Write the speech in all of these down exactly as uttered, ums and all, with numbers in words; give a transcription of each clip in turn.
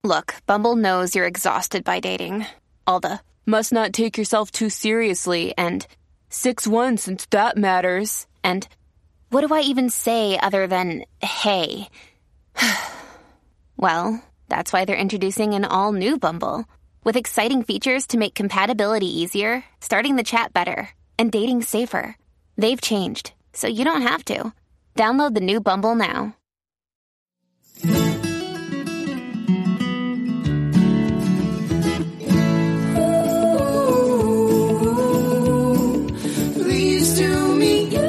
Look, Bumble knows you're exhausted by dating. All the must not take yourself too seriously and six one since that matters. And what do I even say other than hey? Well, that's why they're introducing an all-new Bumble with exciting features to make compatibility easier, starting the chat better, and dating safer. They've changed, so you don't have to. Download the new Bumble now. Please do me you.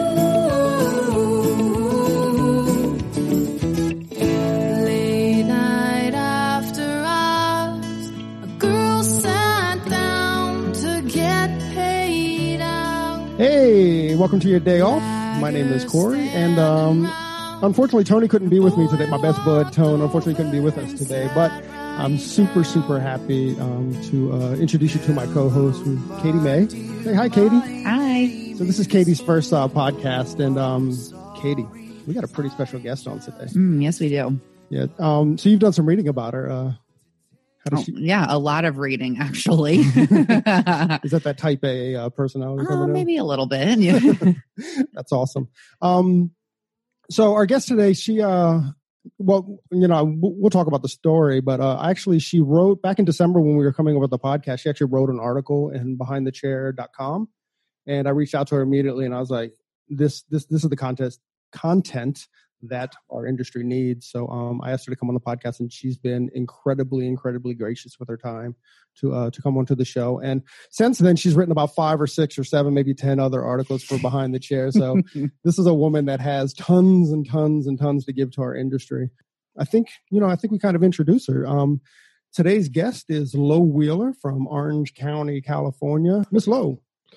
Late night after hours, a girl sat down to get paid out. Hey, welcome to your day off. My name is Corey, and um, unfortunately, Tony couldn't be with me today. My best bud, Tone, unfortunately couldn't be with us today, but I'm super, super happy um, to uh, introduce you to my co-host, Katie May. Say hi, Katie. Hi. So this is Katie's first uh, podcast, and um, Katie, we got a pretty special guest on today. Mm, yes, we do. Yeah. Um, so you've done some reading about her. Uh, how does Oh, she? yeah, a lot of reading, actually. Is that that type A uh, personality? Oh, coming in? maybe a little bit. Yeah. That's awesome. Um, so our guest today, she, uh, well, you know, we'll talk about the story, but uh, actually she wrote back in December when we were coming up with the podcast, she actually wrote an article in behind the chair dot com. And I reached out to her immediately and I was like, this, this, this is the contest content that our industry needs. So um, I asked her to come on the podcast, and she's been incredibly, incredibly gracious with her time to uh, to come onto the show. And since then, she's written about five or six or seven, maybe ten other articles for Behind the Chair. So this is a woman that has tons and tons and tons to give to our industry. I think, you know, I think we kind of introduce her. Um, today's guest is Lo Wheeler from Orange County, California. Miss Lo.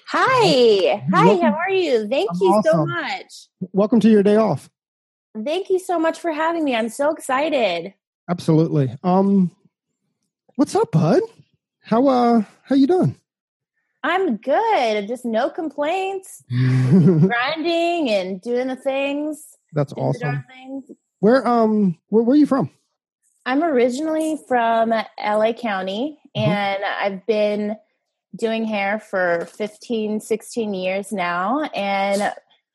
Hi. Hi, Welcome. how are you? Thank I'm you so awesome. much. Welcome to your day off. Thank you so much for having me. I'm so excited. Absolutely. Um, what's up, bud? How uh, how you doing? I'm good. Just no complaints. Grinding and doing the things. That's doing the darn awesome. things. Where um, where, where are you from? I'm originally from L A County, Mhm. and I've been doing hair for fifteen, sixteen years now. And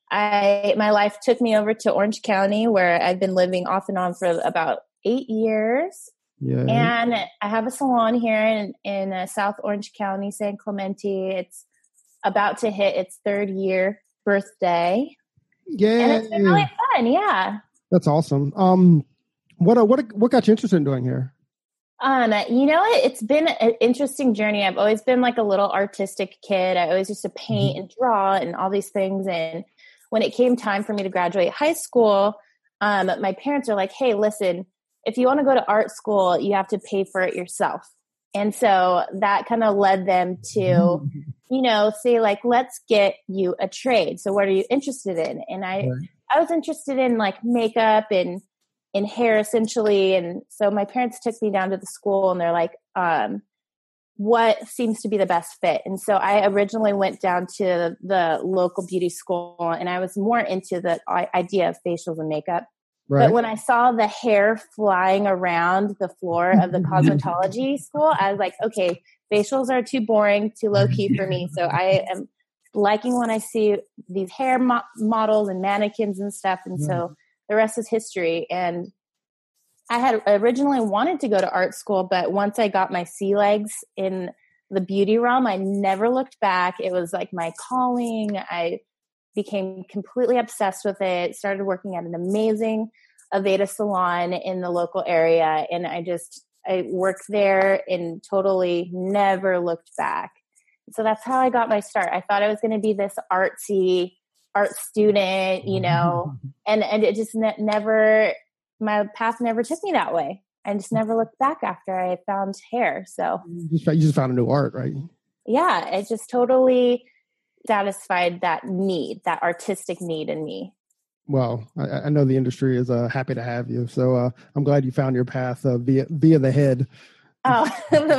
I, my life took me over to Orange County, where I've been living off and on for about eight years. Yeah. And I have a salon here in, in uh, South Orange County, San Clemente. It's about to hit its third year birthday. Yeah. And it's been really fun. Yeah. That's awesome. Um, what uh, what what got you interested in doing hair? Um, you know, it, it's been an interesting journey. I've always been like a little artistic kid. I always used to paint Mhm. and draw and all these things. And when it came time for me to graduate high school, um, my parents are like, hey, listen, if you want to go to art school, you have to pay for it yourself. And so that kind of led them to, you know, say like, let's get you a trade. So what are you interested in? And I, Right. I was interested in like makeup and in hair essentially. And so my parents took me down to the school and they're like, um, what seems to be the best fit? And so I originally went down to the local beauty school and I was more into the idea of facials and makeup. Right. But when I saw the hair flying around the floor of the cosmetology school, I was like, okay, facials are too boring, too low key for me. So I am liking when I see these hair mo- models and mannequins and stuff. And so the rest is history. And I had originally wanted to go to art school, but once I got my sea legs in the beauty realm, I never looked back. It was like my calling. I became completely obsessed with it, started working at an amazing Aveda salon in the local area. And I just, I worked there and totally never looked back. So that's how I got my start. I thought I was going to be this artsy art student, you know, and, and it just ne- never, my path never took me that way. I just never looked back after I found hair. So You just, you just found a new art, right? yeah, it just totally satisfied that need, that artistic need in me. Well, I, I know the industry is uh, happy to have you. So uh, I'm glad you found your path uh, via via the head. Oh,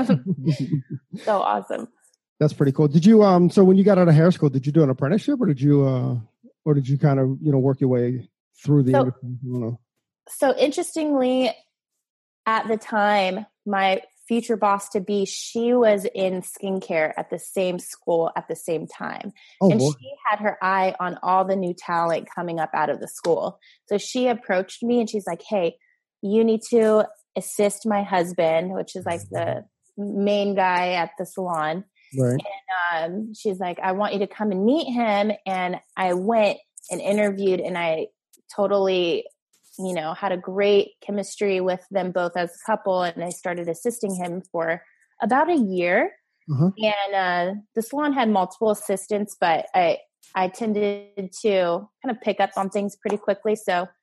so awesome. That's pretty cool. Did you um? So when you got out of hair school, did you do an apprenticeship, or did you uh, or did you kind of you know work your way through the So- industry? I don't know. So interestingly, at the time, my future boss to be, she was in skincare at the same school at the same time. Oh, and boy. she had her eye on all the new talent coming up out of the school. So she approached me and she's like, hey, you need to assist my husband, which is like the main guy at the salon. Right. And um, she's like, I want you to come and meet him. And I went and interviewed, and I totally, you know, had a great chemistry with them both as a couple. And I started assisting him for about a year. Uh-huh. And uh, the salon had multiple assistants, but I, I tended to kind of pick up on things pretty quickly. So uh,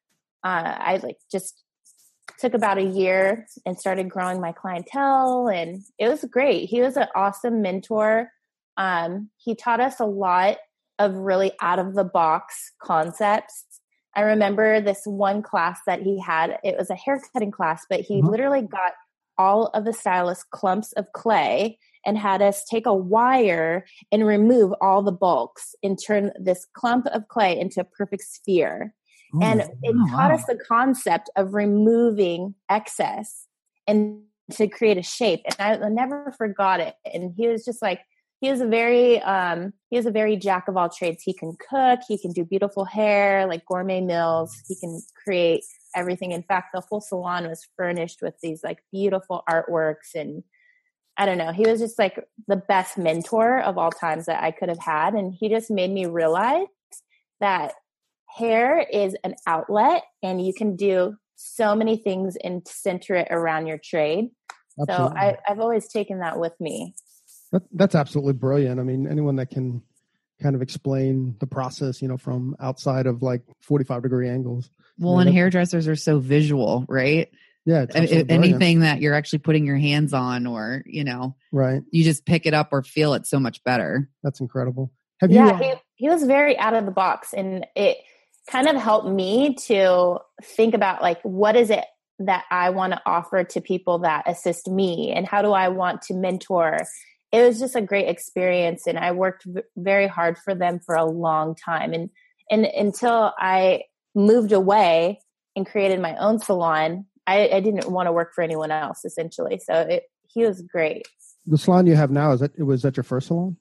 I like just took about a year and started growing my clientele, and it was great. He was an awesome mentor. Um, he taught us a lot of really out of the box concepts. I remember this one class that he had. It was a haircutting class, but he Mhm. literally got all of the stylists clumps of clay and had us take a wire and remove all the bulks and turn this clump of clay into a perfect sphere. Oh, And my it Oh, taught wow. us the concept of removing excess and to create a shape. And I, I never forgot it. And he was just like, he was a very, um, he was a very jack of all trades. He can cook, he can do beautiful hair, like gourmet meals. He can create everything. In fact, the whole salon was furnished with these like beautiful artworks. And I don't know, he was just like the best mentor of all times that I could have had. And he just made me realize that hair is an outlet and you can do so many things and center it around your trade. absolutely. So I, I've always taken that with me. That, that's absolutely brilliant. I mean, anyone that can kind of explain the process, you know, from outside of like forty-five degree angles. Well, Yeah, and that- hairdressers are so visual, right? Yeah. It's I- I- absolutely brilliant. anything that you're actually putting your hands on, or, you know, Right. you just pick it up or feel it so much better. That's incredible. Have you? Yeah, uh, he, he was very out of the box, and it kind of helped me to think about like, what is it that I want to offer to people that assist me, and how do I want to mentor? It was just a great experience, and I worked v- very hard for them for a long time. And, and until I moved away and created my own salon, I, I didn't want to work for anyone else, essentially. So it, he was great. the salon you have now, is that, was that your first salon?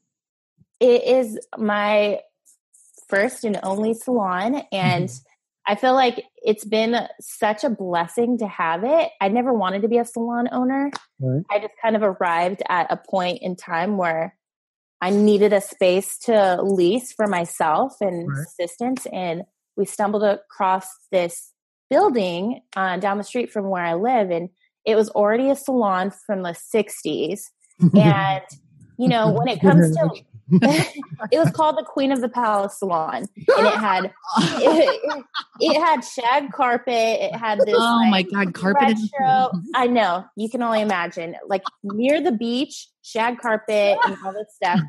It is my first and only salon, and I feel like it's been such a blessing to have it. I never wanted to be a salon owner. Right. I just kind of arrived at a point in time where I needed a space to lease for myself and Right. assistants, and we stumbled across this building uh, down the street from where I live, and it was already a salon from the sixties. And you know, when it comes to it was called the Queen of the Palace Salon, and it had it, it had shag carpet. It had this Oh my like, God, carpet. retro. I know, you can only imagine, like near the beach, shag carpet and all this stuff.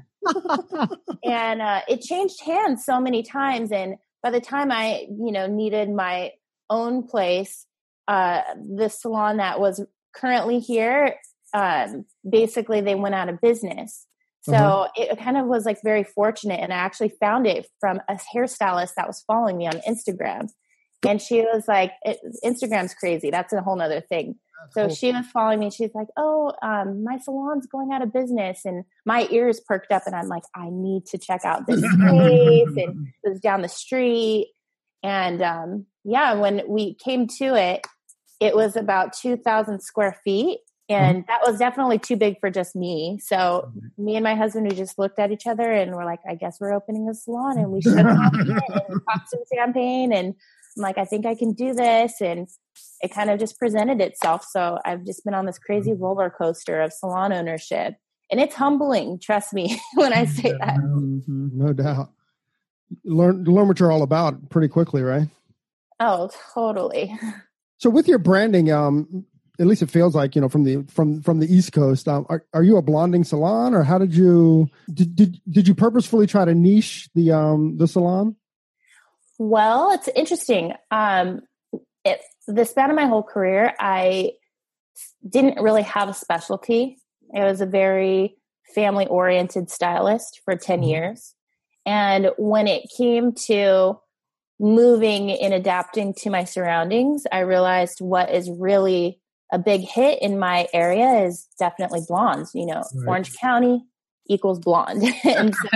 And uh, it changed hands so many times. And by the time I, you know, needed my own place, uh, the salon that was currently here, um, basically they went out of business. So Uh-huh. it kind of was like very fortunate. And I actually found it from a hairstylist that was following me on Instagram. And she was like, it, Instagram's crazy. That's a whole nother thing. So cool. she was following me. She's like, oh, um, my salon's going out of business. And my ears perked up and I'm like, I need to check out this place. And it was down the street. And um, yeah, when we came to it, it was about two thousand square feet. And that was definitely too big for just me. So me and my husband, we just looked at each other and we're like, I guess we're opening a salon. And we shook hands and popped some champagne. And I'm like, I think I can do this. And it kind of just presented itself. So I've just been on this crazy roller coaster of salon ownership. And it's humbling, trust me, when I say that. Mhm. No doubt. Learn learn what you're all about pretty quickly, right? Oh, totally. So with your branding, um, at least it feels like, you know, from the from from the East Coast, um, are are you a blonding salon, or how did you did did, did you purposefully try to niche the um the salon? Well, it's interesting. Um, it, the span of my whole career, I didn't really have a specialty. I was a very family-oriented stylist for ten Mhm. years. And when it came to moving and adapting to my surroundings, I realized what is really a big hit in my area is definitely blondes. You know, Right. Orange County equals blonde. And so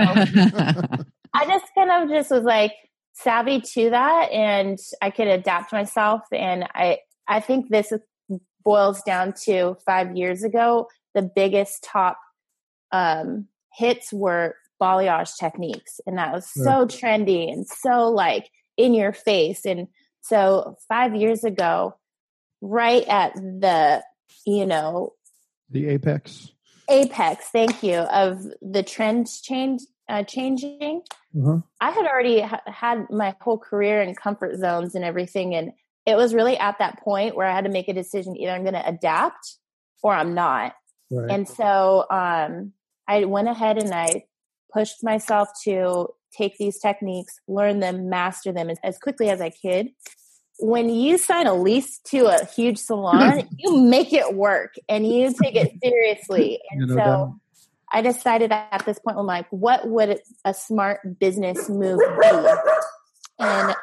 I just kind of just was like savvy to that, and I could adapt myself. And I, I think this boils down to five years ago, the biggest top um, hits were balayage techniques. And that was so trendy and so like in your face. And so five years ago, right at the, you know, The apex. apex, thank you, of the trends change, uh, changing, Uh-huh. I had already ha- had my whole career in comfort zones and everything. And it was really at that point where I had to make a decision. Either I'm going to adapt or I'm not. Right. And so um, I went ahead and I pushed myself to take these techniques, learn them, master them as, as quickly as I could. When you sign a lease to a huge salon, you make it work and you take it seriously. And You know, so that- I decided at this point, I'm like, what would a smart business move be? And,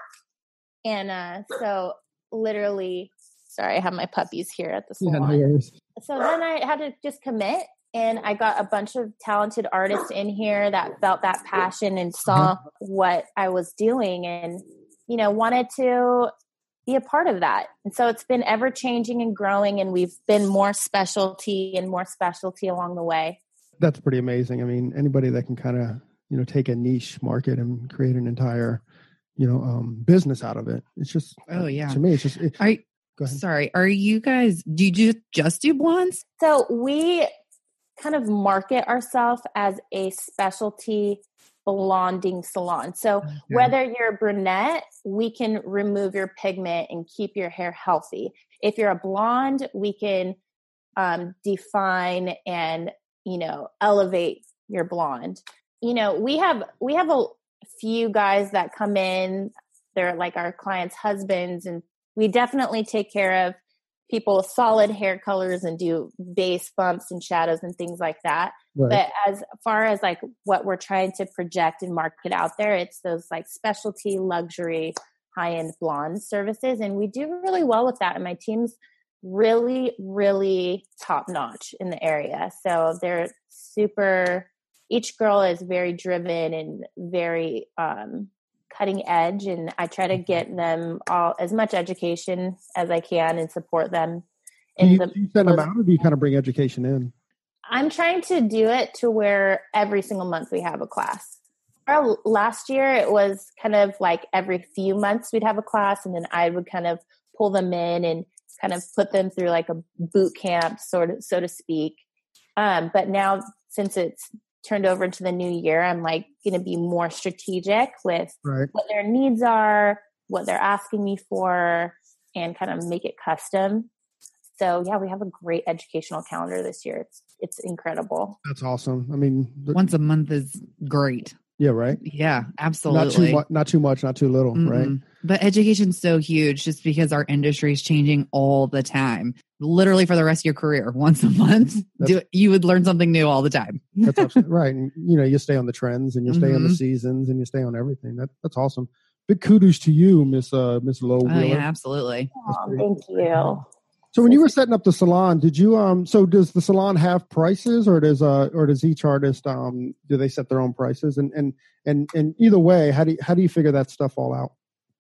and uh, so literally, sorry, I have my puppies here at the Yeah, salon. no worries. So then I had to just commit, and I got a bunch of talented artists in here that felt that passion and saw Uh-huh. what I was doing and, you know, wanted to be a part of that. And so it's been ever changing and growing, and we've been more specialty and more specialty along the way. That's pretty amazing. I mean, anybody that can kind of, you know, take a niche market and create an entire, you know, um, business out of it. It's just, Oh, yeah. to me, it's just, it, I, go ahead. sorry, are you guys, do you ju- just do blondes? So we kind of market ourselves as a specialty blonding salon. So whether you're a brunette, we can remove your pigment and keep your hair healthy. If you're a blonde, we can um, define and, you know, elevate your blonde. You know, we have, we have a few guys that come in, they're like our clients' husbands, and we definitely take care of people with solid hair colors and do base bumps and shadows and things like that. Right. But as far as like what we're trying to project and market out there, it's those like specialty, luxury, high-end blonde services. And we do really well with that. And my team's really, really top-notch in the area. So they're super, each girl is very driven and very um, cutting edge. And I try to get them all as much education as I can and support them. Do In you, the, do you send them out, or do you kind of bring education in? I'm trying to do it to where every single month we have a class. Our last year, it was kind of like every few months we'd have a class, and then I would kind of pull them in and kind of put them through like a boot camp, sort of, so to speak. Um, but now, since it's turned over into the new year, I'm like going to be more strategic with Right. what their needs are, what they're asking me for, and kind of make it custom. So yeah, we have a great educational calendar this year. It's it's incredible. That's awesome. I mean, the, Once a month is great. yeah, right. Yeah, Not absolutely. too much, not too much, not too little, right? Mm-mm. But education's so huge just because our industry is changing all the time. Literally for the rest of your career, once a month, do, you would learn something new all the time. That's absolutely right. And you know, you stay on the trends, and you stay on the Mhm. seasons, and you stay on everything. That that's awesome. Big kudos to you, Miss uh, Miss Lowe Oh, Wheeler. yeah, absolutely. Oh, thank you. So when you were setting up the salon, did you um? So does the salon have prices, or does uh, or does each artist um? Do they set their own prices? And and and and either way, how do you, how do you figure that stuff all out?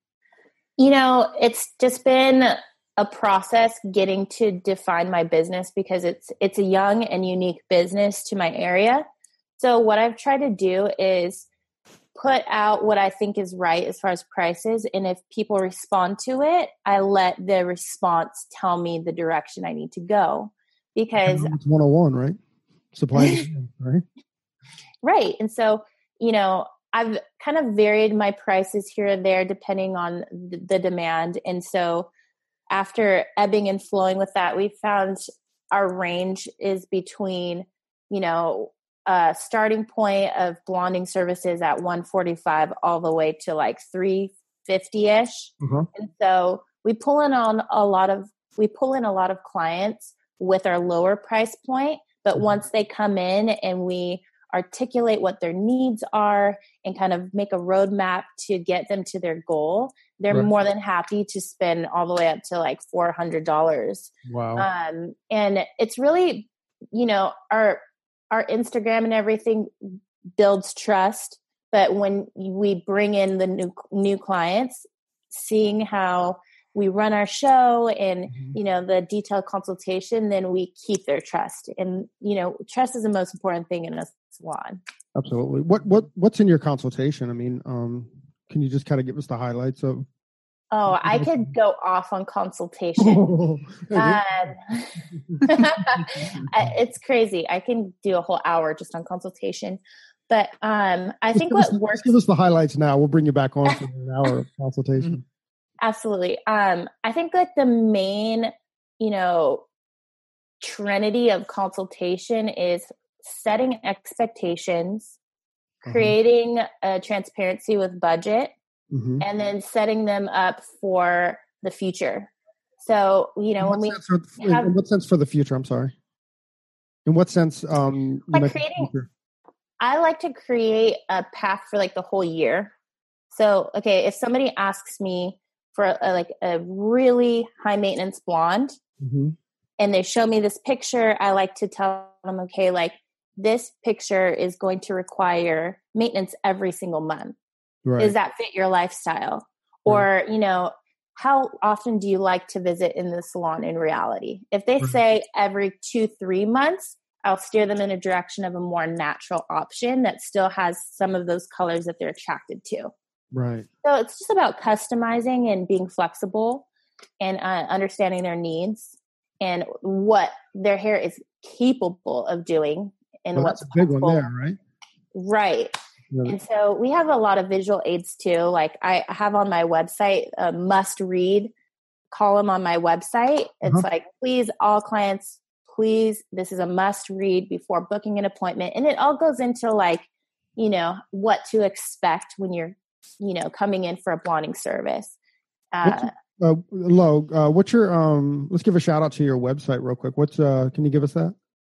You know, it's just been a process getting to define my business because it's it's a young and unique business to my area. So what I've tried to do is put out what I think is right as far as prices. And if people respond to it, I let the response tell me the direction I need to go. Because It's one oh one, right? Supply and demand, right? right. And so, you know, I've kind of varied my prices here and there depending on the, the demand. And so after ebbing and flowing with that, we found our range is between, you know, a starting point of blonding services at one forty-five all the way to like three fifty-ish. Uh-huh. And so we pull in on a lot of, we pull in a lot of clients with our lower price point, but Mhm. once they come in and we articulate what their needs are and kind of make a roadmap to get them to their goal, they're Right. more than happy to spend all the way up to like four hundred dollars. Wow. Um, and it's really, you know, our, our Instagram and everything builds trust. But when we bring in the new, new clients, seeing how we run our show and, Mhm. you know, the detailed consultation, then we keep their trust. And, you know, trust is the most important thing in a salon. Absolutely. What what what's in your consultation? I mean, um, can you just kind of give us the highlights of? Oh, I could go off on consultation. Um, it's crazy. I can do a whole hour just on consultation. But um, I think what Just works. give us the highlights now. We'll bring you back on for an hour of consultation. Absolutely. Um, I think like the main, you know, trinity of consultation is setting expectations, Uh-huh. creating a transparency with budget, Mhm. and then setting them up for the future. So, you know, In when what we sense for- in- have- in what sense for the future? I'm sorry. In what sense? Um, you Like mentioned creating- future. I like to create a path for like the whole year. So, okay, if somebody asks me for a, like a really high maintenance blonde Mhm. and they show me this picture, I like to tell them, okay, like this picture is going to require maintenance every single month. Right. Does that fit your lifestyle? Or, you know, how often do you like to visit in the salon in reality? If they Right. say every two, three months, I'll steer them in a direction of a more natural option that still has some of those colors that they're attracted to. Right. So it's just about customizing and being flexible and uh, understanding their needs and what their hair is capable of doing and Well, what's that's a big possible. one there, right? Right. Yeah. And so we have a lot of visual aids too. Like I have on my website a must read column on my website. It's Uh-huh. like, please, all clients, please, this is a must read before booking an appointment. And it all goes into like, you know, what to expect when you're, you know, coming in for a blonding service. What's Uh, Uh, Lo, uh, what's your, um, let's give a shout out to your website real quick. What's, uh, can you give us that?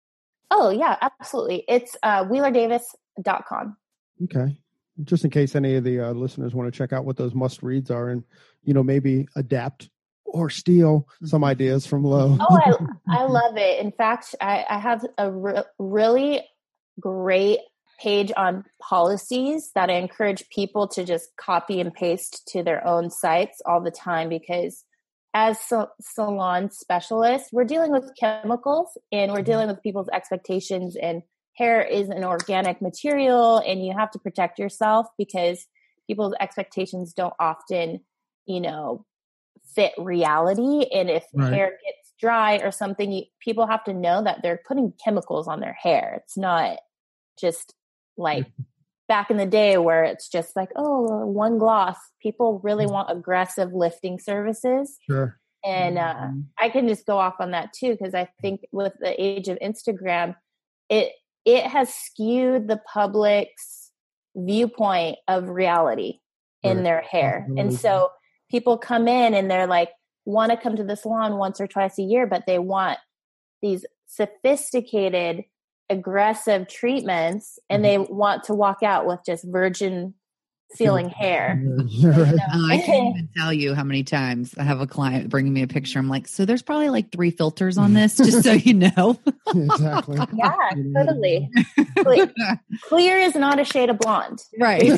oh yeah, absolutely. It's uh, wheeler davis dot com. Okay. Just in case any of the uh, listeners want to check out what those must reads are and, you know, maybe adapt or steal some ideas from Lo. Oh, I, I love it. In fact, I, I have a re- really great page on policies that I encourage people to just copy and paste to their own sites all the time, because as sal- salon specialists, we're dealing with chemicals and we're dealing with people's expectations, and hair is an organic material and you have to protect yourself because people's expectations don't often, you know, fit reality. And if Right. hair gets dry or something, you, people have to know that they're putting chemicals on their hair. It's not just like back in the day where it's just like, oh, one gloss. People really want aggressive lifting services. Sure. And uh, Mhm. I can just go off on that too, because I think with the age of Instagram, it it has skewed the public's viewpoint of reality in Right. their hair. And Absolutely. so people come in and they're like, want to come to the salon once or twice a year, but they want these sophisticated, aggressive treatments, and they want to walk out with just virgin feeling hair. You're right. Uh, I can't even tell you how many times I have a client bringing me a picture. I'm like, so there's probably like three filters on this, just so you know. Exactly. Yeah, totally. Cle- Clear is not a shade of blonde. Right.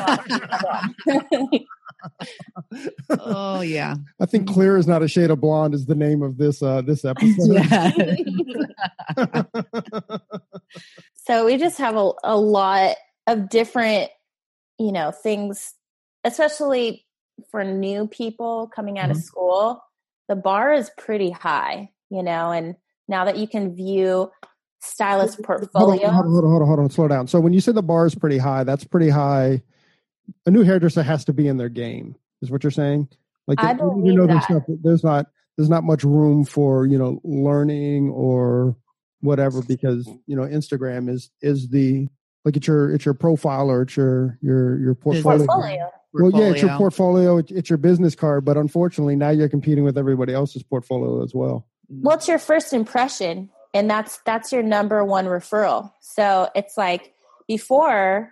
oh, yeah. I think "Clear is not a shade of blonde" is the name of this uh, this episode. Yeah. So we just have a, a lot of different, you know, things, especially for new people coming out Mhm. of school. The bar is pretty high, you know, and now that you can view stylist Hold on, portfolio. hold on, hold on, hold on, hold on, slow down. So when you say the bar is pretty high, that's pretty high. A new hairdresser has to be in their game, is what you're saying? Like, I you believe know, that. there's not, there's not, there's not much room for, you know, learning or whatever, because, you know, Instagram is, is the, like it's your, it's your profile or it's your, your, your portfolio. Portfolio. Well, yeah, it's your Portfolio. portfolio. It's, it's your business card, but unfortunately now you're competing with everybody else's portfolio as well. Well, it's your first impression, and that's that's your number one referral. So it's like before,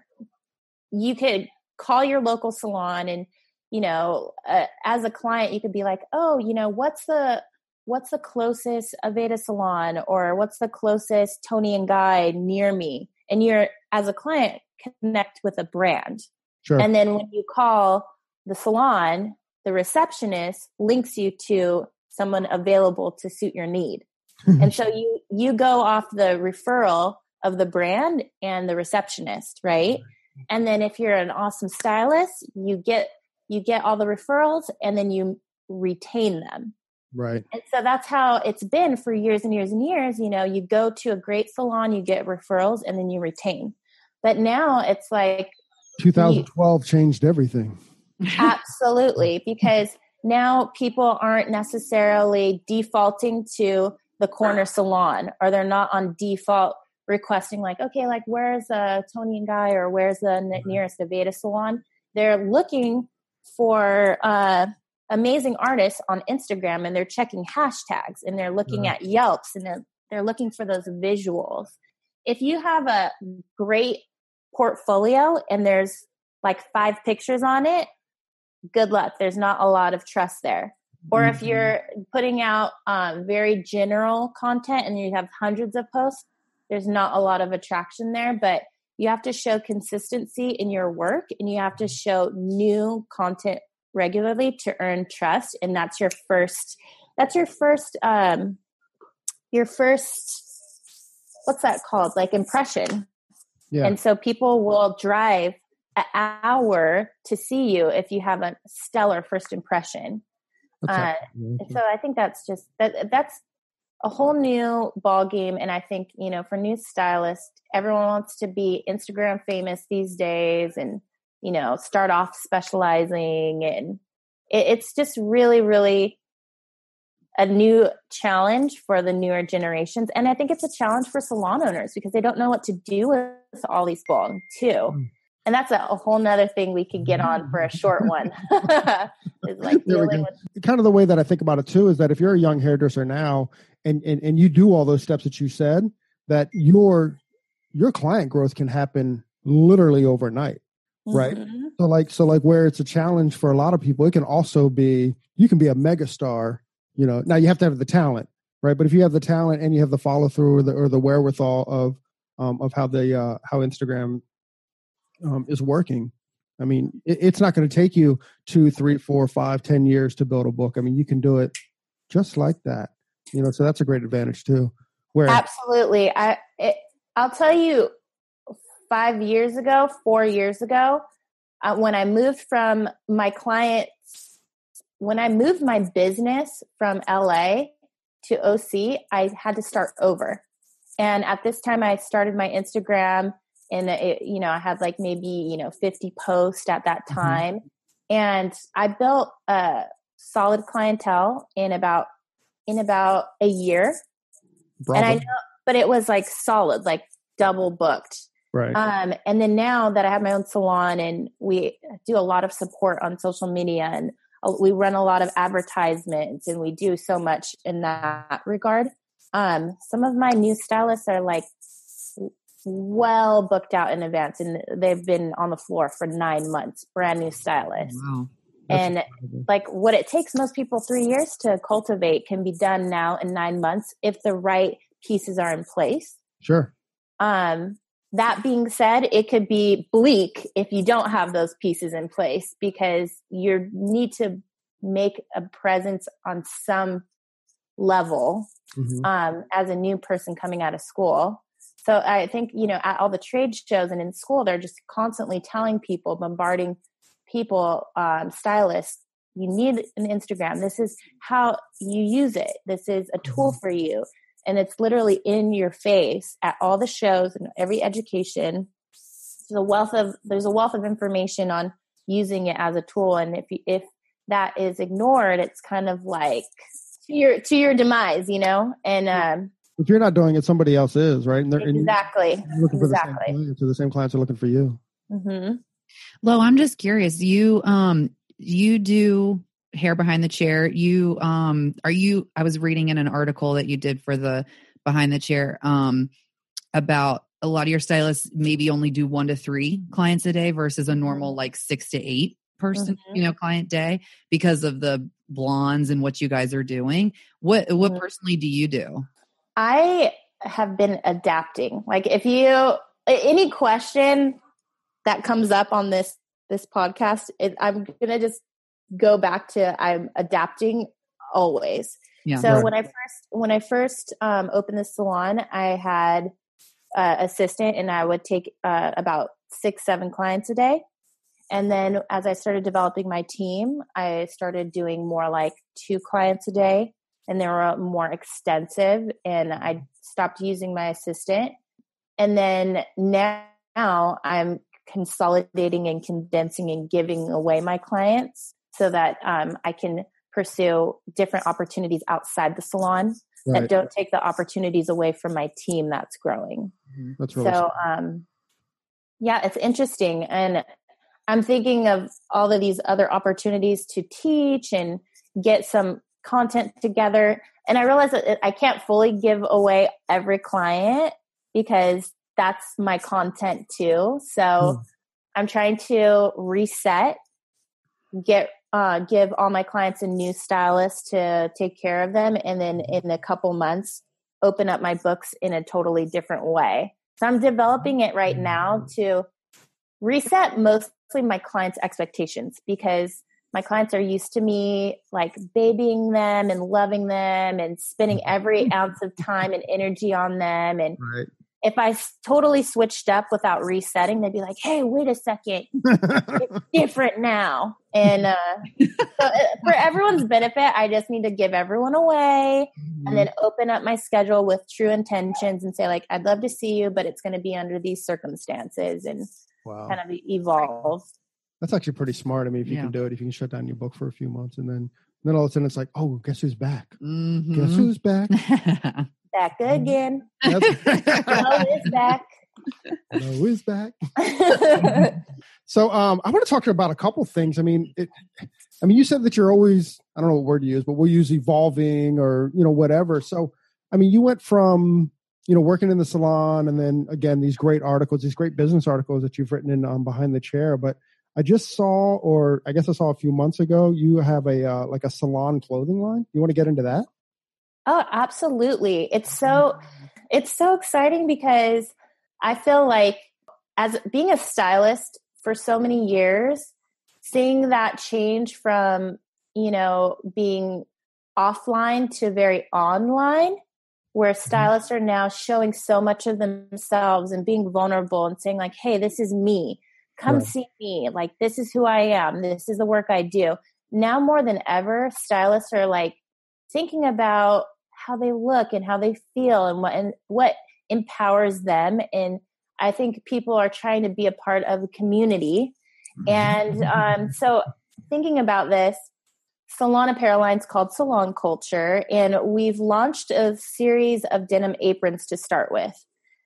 you could call your local salon and, you know, uh, as a client, you could be like, oh, you know, what's the, what's the closest Aveda salon, or what's the closest Toni and Guy near me? And you're, as a client, connect with a brand. Sure. And then when you call the salon, the receptionist links you to someone available to suit your need. And so you, you go off the referral of the brand and the receptionist, right? And then if you're an awesome stylist, you get, you get all the referrals and then you retain them. Right. And so that's how it's been for years and years and years. You know, you go to a great salon, you get referrals, and then you retain. But now it's like twenty twelve you, changed everything. Absolutely. Because now people aren't necessarily defaulting to the corner salon, or they're not on default requesting like, okay, like where's uh, Toni and Guy, or where's the n- nearest Aveda salon? They're looking for uh, amazing artists on Instagram, and they're checking hashtags, and they're looking right. at Yelps, and they're, they're looking for those visuals. If you have a great portfolio and there's like five pictures on it, good luck. There's not a lot of trust there. Or if you're putting out um, very general content and you have hundreds of posts, there's not a lot of attraction there. But you have to show consistency in your work, and you have to show new content regularly to earn trust. And that's your first, that's your first, um, your first, what's that called? Like impression. Yeah. And so people will drive an hour to see you if you have a stellar first impression. Uh, so I think that's just, that, that's a whole new ball game. And I think, you know, for new stylists, everyone wants to be Instagram famous these days and, you know, start off specializing. And it, it's just really, really a new challenge for the newer generations. And I think it's a challenge for salon owners because they don't know what to do with all these people too. Mm. And that's a, a whole nother thing we could get on for a short one. Is like dealing with kind of the way that I think about it too, is that if you're a young hairdresser now and, and, and you do all those steps that you said, that your, your client growth can happen literally overnight. Mm-hmm. Right. So like, so like where it's a challenge for a lot of people, it can also be, you can be a mega star, you know, now you have to have the talent, right? But if you have the talent and you have the follow through or the, or the wherewithal of, um, of how the, uh, how Instagram Um, is working. I mean, it, it's not going to take you two, three, four, five, ten years to build a book. I mean, you can do it just like that, you know. So that's a great advantage too. Where absolutely, I it, I'll tell you, five years ago, four years ago, uh, when I moved from my clients, when I moved my business from L A to O C, I had to start over. And at this time, I started my Instagram. And, it, you know, I had like maybe, you know, fifty posts at that time. Mm-hmm. And I built a solid clientele in about, in about a year. Bravo. And I know, but it was like solid, like double booked. Right. Um, and then now that I have my own salon and we do a lot of support on social media and we run a lot of advertisements and we do so much in that regard. Um, some of my new stylists are like, well booked out in advance, and they've been on the floor for nine months, brand new stylists. Wow. And incredible. Like what it takes most people three years to cultivate can be done now in nine months if the right pieces are in place. Sure. Um, that being said, it could be bleak if you don't have those pieces in place because you need to make a presence on some level mm-hmm. um, as a new person coming out of school. So I think, you know, at all the trade shows and in school, they're just constantly telling people, bombarding people, um, stylists, you need an Instagram. This is how you use it. This is a tool for you. And it's literally in your face at all the shows and every education. There's a wealth of, there's a wealth of information on using it as a tool. And if you, if that is ignored, it's kind of like to your, to your demise, you know? And, um, if you're not doing it, somebody else is, right? And they're exactly. And looking for exactly. the same clients, so the same clients are looking for you. Mm-hmm. Lo, I'm just curious. You, um, you do hair behind the chair. You, um, are you? I was reading in an article that you did for the Behind the Chair, um, about a lot of your stylists maybe only do one to three clients a day versus a normal like six to eight person, Mm-hmm. you know, client day because of the blondes and what you guys are doing. What, what Mm-hmm. personally do you do? I have been adapting. Like if you, any question that comes up on this, this podcast, it, I'm going to just go back to I'm adapting always. Yeah. So Right. when I first, when I first um, opened the salon, I had uh, assistant and I would take uh, about six, seven clients a day. And then as I started developing my team, I started doing more like two clients a day, and they were more extensive, and I stopped using my assistant. And then now I'm consolidating and condensing and giving away my clients so that um, I can pursue different opportunities outside the salon Right. that don't take the opportunities away from my team that's growing. That's really So, um, yeah, it's interesting. And I'm thinking of all of these other opportunities to teach and get some content together. And I realize that I can't fully give away every client because that's my content too. So Hmm. I'm trying to reset, get, uh, give all my clients a new stylist to take care of them. And then in a couple months, open up my books in a totally different way. So I'm developing it right now to reset mostly my clients' expectations, because my clients are used to me like babying them and loving them and spending every ounce of time and energy on them. And Right. if I s- totally switched up without resetting, they'd be like, hey, wait a second, it's different now. And uh, so uh, for everyone's benefit, I just need to give everyone away and then open up my schedule with true intentions and say like, I'd love to see you, but it's going to be under these circumstances, and Wow. kind of evolve. That's actually pretty smart. I mean, if you Yeah. can do it, if you can shut down your book for a few months and then, then all of a sudden it's like, oh, guess who's back? Mhm. Guess who's back? Back again. That's- Love is back. Hello, who's back? So um, I want to talk to you about a couple things. I mean, it, I mean, you said that you're always, I don't know what word you use, but we'll use evolving or, you know, whatever. So, I mean, you went from, you know, working in the salon and then again, these great articles, these great business articles that you've written in um, Behind the Chair. But I just saw, or I guess I saw a few months ago, you have a, uh, like a salon clothing line. You want to get into that? Oh, absolutely. It's so, it's so exciting because I feel like as being a stylist for so many years, seeing that change from, you know, being offline to very online, where stylists are now showing so much of themselves and being vulnerable and saying like, hey, this is me. Come Right. see me. Like, this is who I am. This is the work I do. Now more than ever, stylists are like thinking about how they look and how they feel and what, and what empowers them. And I think people are trying to be a part of a community. And um, so thinking about this, salon apparel line's called Salon Culture, and we've launched a series of denim aprons to start with.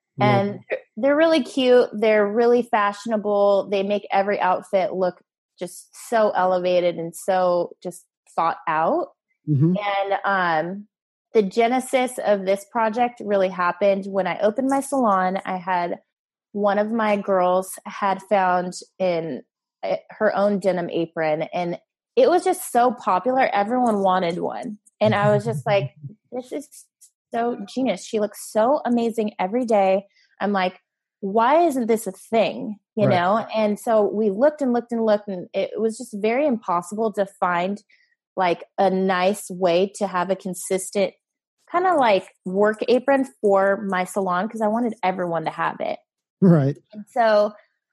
And they're, they're really cute. They're really fashionable. They make every outfit look just so elevated and so just thought out. Mm-hmm. And um, the genesis of this project really happened when I opened my salon. I had one of my girls had found in her own denim apron, and it was just so popular. Everyone wanted one. And I was just like, this is so genius. She looks so amazing every day. I'm like, why isn't this a thing? You Right. know? And so we looked and looked and looked, and it was just very impossible to find like a nice way to have a consistent kind of like work apron for my salon, because I wanted everyone to have it. Right. And so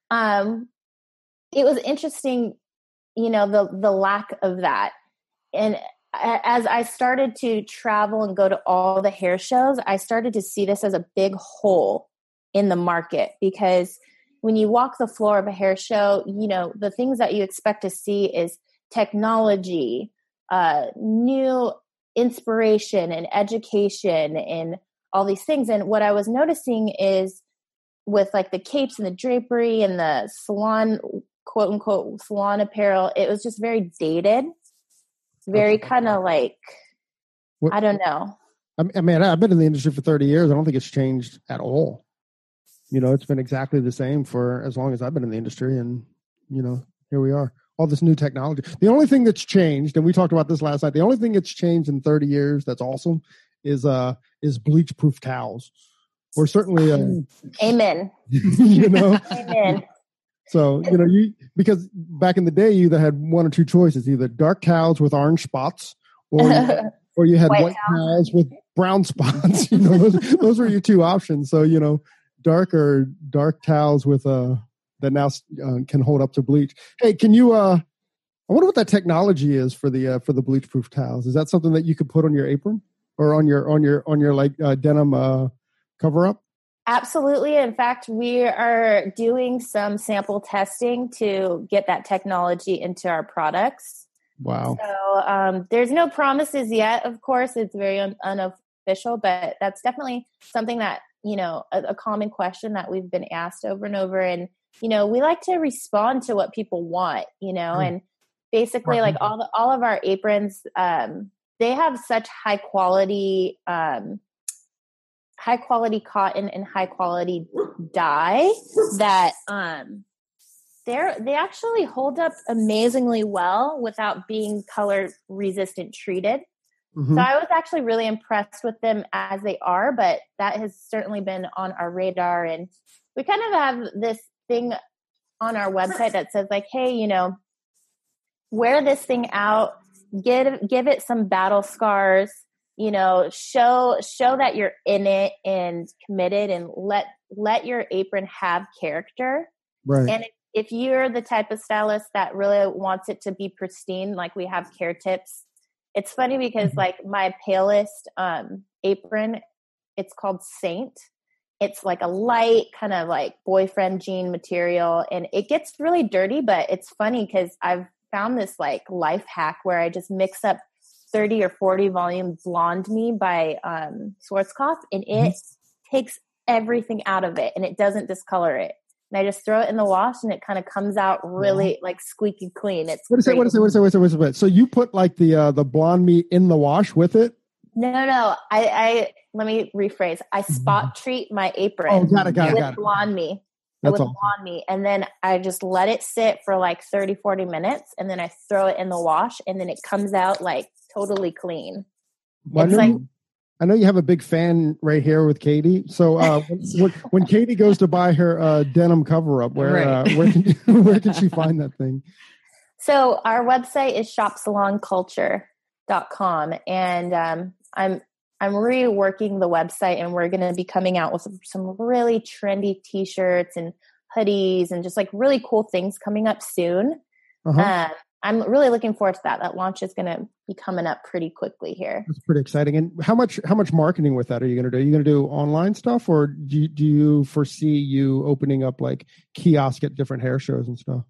um, it was interesting, you know, the the lack of that. And as I started to travel and go to all the hair shows, I started to see this as a big hole in the market, because when you walk the floor of a hair show, you know, the things that you expect to see is technology, uh, new inspiration and education and all these things. And what I was noticing is with like the capes and the drapery and the salon, quote unquote, salon apparel, it was just very dated, very Okay. kind of like, What- I don't know. I I mean, I've been in the industry for thirty years. I don't think it's changed at all. you know, it's been exactly the same for as long as I've been in the industry. And, you know, here we are. All this new technology. The only thing that's changed, and we talked about this last night, the only thing that's changed in thirty years that's awesome is uh is bleach proof towels. Or certainly uh, Amen. You know. Amen. So, you know, you because back in the day you either had one or two choices, either dark towels with orange spots or or you had white, white towels with brown spots. You know, those those were your two options. So, you know, dark or dark towels with uh that now uh, can hold up to bleach. Hey, can you? Uh, I wonder what that technology is for the uh, for the bleach proof towels. Is that something that you could put on your apron or on your on your on your like uh, denim uh, cover up? Absolutely. In fact, we are doing some sample testing to get that technology into our products. Wow. So um, there's no promises yet. Of course, it's very un- unofficial, but that's definitely something that, you know, a, a common question that we've been asked over and over. And you know, we like to respond to what people want, you know, and basically like all the, all of our aprons, um, they have such high quality, um, high quality cotton and high quality dye that, um, they're, they actually hold up amazingly well without being color resistant treated. Mm-hmm. So I was actually really impressed with them as they are, but that has certainly been on our radar. And we kind of have this thing on our website that says like, hey, you know, wear this thing out, give give it some battle scars, you know, show show that you're in it and committed, and let let your apron have character. Right. And if you're the type of stylist that really wants it to be pristine, like we have care tips. It's funny because mm-hmm. like my palest um, apron, it's called Saint. It's like a light kind of like boyfriend jean material, and it gets really dirty, but it's funny because I've found this like life hack where I just mix up thirty or forty volume Blonde Me by um, Schwarzkopf, and it mm-hmm. takes everything out of it and it doesn't discolor it. And I just throw it in the wash and it kind of comes out really like squeaky clean. It's what is it? What is it? What is it? What is it? What is it? So you put like the uh, the Blonde Me in the wash with it? No, no, no. I, I let me rephrase. I spot treat my apron oh, got it, got it, with got it. Blonde Me. That's with awesome. Blonde Me. And then I just let it sit for like thirty, forty minutes. And then I throw it in the wash and then it comes out like totally clean. Well, it's I, know like, you, I know you have a big fan right here with Katie. So uh, when, when Katie goes to buy her uh, denim cover up, where, right. uh, where, can, where can she find that thing? So our website is shop salon culture dot com. And um, I'm, I'm reworking the website, and we're going to be coming out with some, some really trendy t-shirts and hoodies and just like really cool things coming up soon. Uh-huh. Uh, I'm really looking forward to that. That launch is going to be coming up pretty quickly here. That's pretty exciting. And how much, how much marketing with that are you going to do? Are you going to do online stuff, or do you, do you foresee you opening up like kiosk at different hair shows and stuff?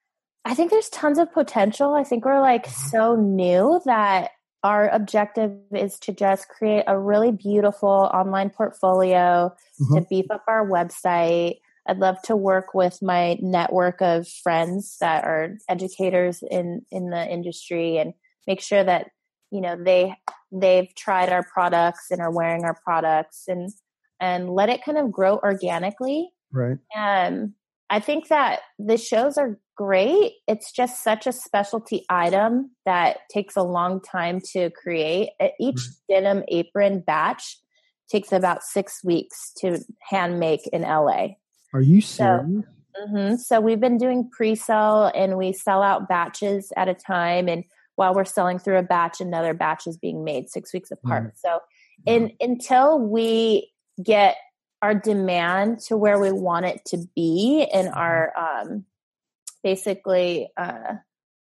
I think there's tons of potential. I think we're like so new that our objective is to just create a really beautiful online portfolio mm-hmm. to beef up our website. I'd love to work with my network of friends that are educators in, in the industry and make sure that, you know, they, they've tried our products and are wearing our products, and, and let it kind of grow organically. Right. Um, I think that the shows are great. It's just such a specialty item that takes a long time to create. Each right. denim apron batch takes about six weeks to hand make in L A. Are you serious? So, mm-hmm. so we've been doing pre-sale, and we sell out batches at a time. And while we're selling through a batch, another batch is being made six weeks apart. Mm. So in, until we get our demand to where we want it to be, and our um, basically uh,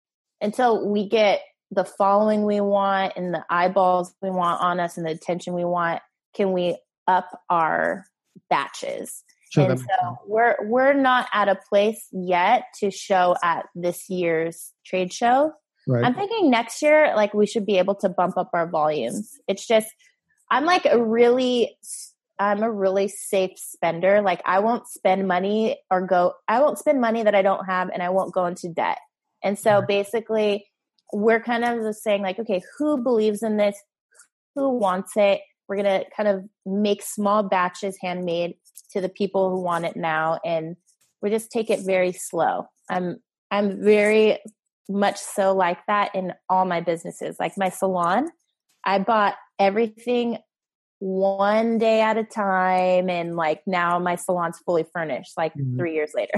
until we get the following we want and the eyeballs we want on us and the attention we want, can we up our batches? Sure, and so we're we're not at a place yet to show at this year's trade show. Right. I'm thinking next year, like we should be able to bump up our volumes. It's just I'm like a really I'm a really safe spender. Like I won't spend money or go, I won't spend money that I don't have, and I won't go into debt. And so basically we're kind of just saying like, okay, who believes in this? Who wants it? we're going to kind of make small batches handmade to the people who want it now. And we just take it very slow. I'm, I'm very much so like that in all my businesses. Like my salon, I bought everything one day at a time. And like now my salon's fully furnished, like mm-hmm. three years later.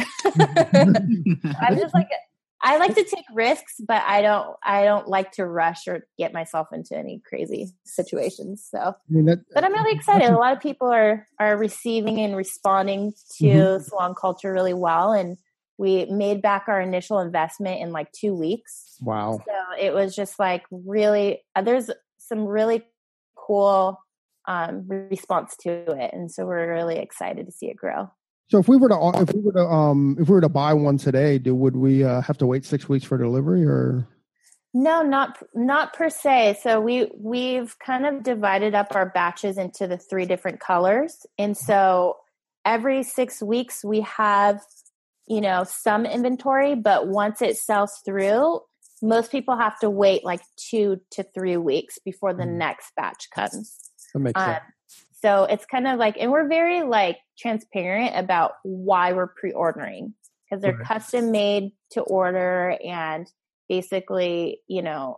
I'm just like, I like to take risks, but I don't, I don't like to rush or get myself into any crazy situations. So, I mean, that, but I'm really excited. A lot of people are, are receiving and responding to mm-hmm. salon culture really well. And we made back our initial investment in like two weeks. Wow. So it was just like really, uh, there's some really cool um, response to it. And so we're really excited to see it grow. So if we were to if we were to um if we were to buy one today, do would we uh, have to wait six weeks for delivery or? No, not not per se. So we we've kind of divided up our batches into the three different colors, and so every six weeks we have, you know, some inventory, but once it sells through, most people have to wait like two to three weeks before the mm. next batch comes. That makes sense. Um, So it's kind of like, and we're very like transparent about why we're pre-ordering because they're right. custom made to order. And basically, you know,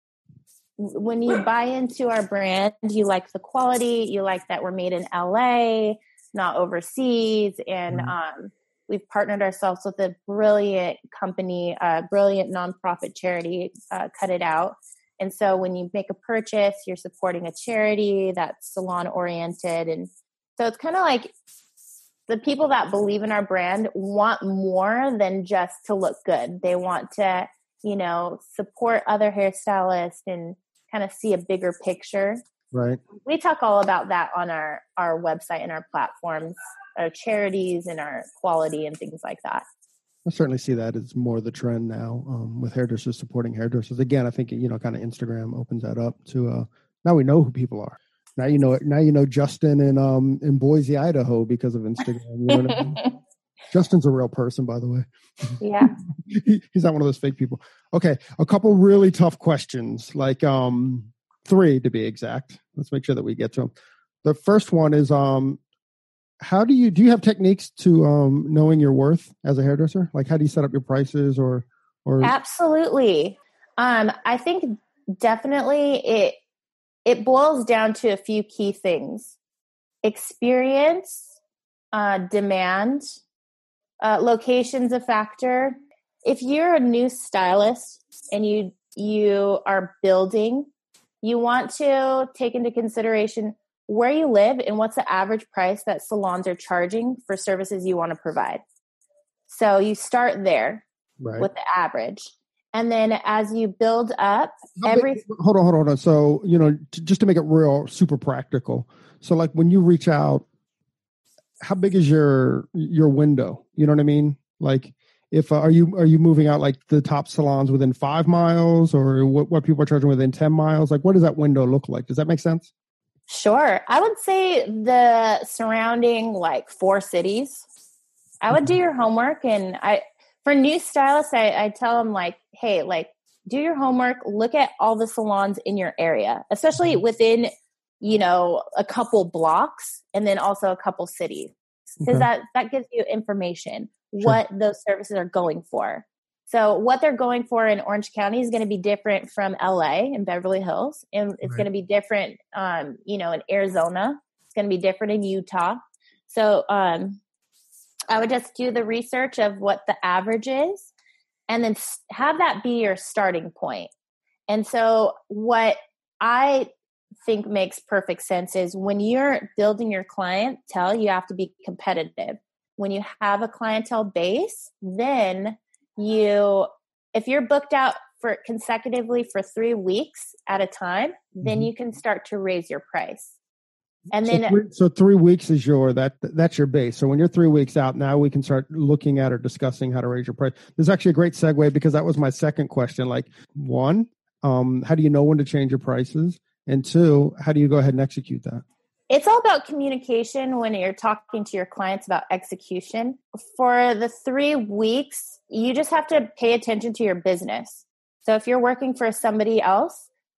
when you buy into our brand, you like the quality, you like that we're made in L A, not overseas. And mm-hmm. um, we've partnered ourselves with a brilliant company, a brilliant nonprofit charity, uh, Cut It Out. And so when you make a purchase, you're supporting a charity that's salon oriented. And so it's kind of like the people that believe in our brand want more than just to look good. They want to, you know, support other hairstylists and kind of see a bigger picture. Right. We talk all about that on our, our website and our platforms, our charities and our quality and things like that. I certainly see that as more the trend now um, with hairdressers supporting hairdressers. Again, I think, you know, kind of Instagram opens that up to, uh, now we know who people are. Now, you know, it. Now, you know, Justin in, um, in Boise, Idaho, because of Instagram. You know what I mean? Justin's a real person, by the way. Yeah. he, he's not one of those fake people. Okay. A couple really tough questions, like um, three to be exact. Let's make sure that we get to them. The first one is, um, how do you, do you have techniques to um, knowing your worth as a hairdresser? Like how do you set up your prices or, or? Absolutely. Um, I think definitely it, it boils down to a few key things: experience, uh, demand, uh, location's a factor. If you're a new stylist and you, you are building, you want to take into consideration where you live and what's the average price that salons are charging for services you want to provide. So you start there right. with the average. And then as you build up How every... big, hold on, hold on, hold on. So, you know, t- just to make it real, super practical. So like when you reach out, how big is your, your window? You know what I mean? Like if, uh, are you, are you moving out like the top salons within five miles or what, what people are charging within ten miles? Like what does that window look like? Does that make sense? Sure. I would say the surrounding like four cities. I would do your homework, and I, for new stylists, I, I tell them like, hey, like do your homework, look at all the salons in your area, especially within, you know, a couple blocks and then also a couple cities. Because okay. that, that gives you information, sure. what those services are going for. So what they're going for in Orange County is going to be different from L A and Beverly Hills. And it's right. going to be different, um, you know, in Arizona. It's going to be different in Utah. So um, I would just do the research of what the average is and then have that be your starting point. And so what I think makes perfect sense is when you're building your clientele, you have to be competitive. When you have a clientele base, then you, if you're booked out for consecutively for three weeks at a time, then mm-hmm. you can start to raise your price. And so then, three, so three weeks is your, that, that's your base. So when you're three weeks out, now we can start looking at or discussing how to raise your price. This is actually a great segue because that was my second question. Like one, um, how do you know when to change your prices? And two, how do you go ahead and execute that? It's all about communication when you're talking to your clients about execution. For the three weeks, you just have to pay attention to your business. So if you're working for somebody else,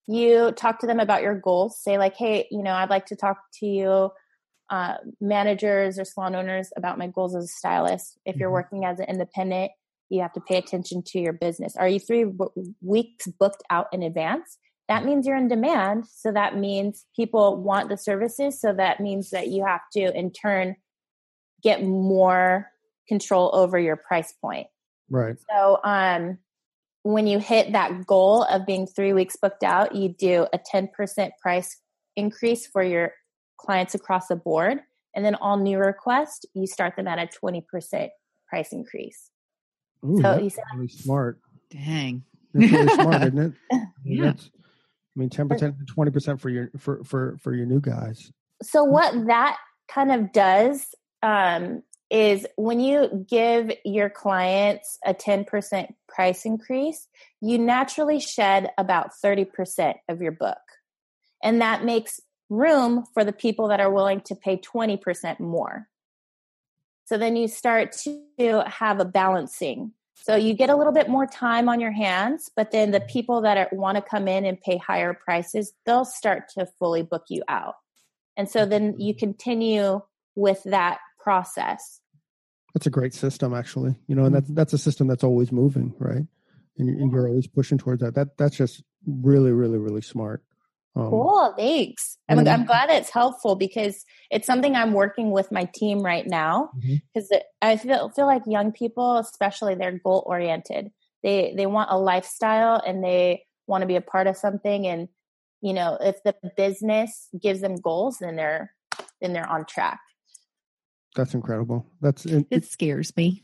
you talk to them about your goals. Say like, hey, you know, I'd like to talk to you, uh, managers or salon owners about my goals as a stylist. If you're working as an independent, you have to pay attention to your business. Are you three w- weeks booked out in advance? That means you're in demand. So that means people want the services. So that means that you have to, in turn, get more control over your price point. Right. So um, when you hit that goal of being three weeks booked out, you do a ten percent price increase for your clients across the board. And then all new requests, you start them at a twenty percent price increase. Ooh, so that's you said, really smart. Dang. That's really smart, isn't it? I mean, Yeah. that's, I mean, ten percent to twenty percent for your, for, for, for your new guys. So what that kind of does um, is when you give your clients a ten percent price increase, you naturally shed about thirty percent of your book. And that makes room for the people that are willing to pay twenty percent more. So then you start to have a balancing. So you get a little bit more time on your hands, but then the people that are, want to come in and pay higher prices, they'll start to fully book you out. And so then you continue with that process. That's a great system, actually. You know, and that's, that's a system that's always moving, right? And, and you're always pushing towards that. That That's just really, really, really smart. Um, Cool. Thanks. I'm, and- I'm glad it's helpful because it's something I'm working with my team right now because Mhm. I feel, feel like young people, especially, they're goal oriented. They, they want a lifestyle and they want to be a part of something. And, you know, if the business gives them goals, then they're, then they're on track. That's incredible. That's it, It scares me.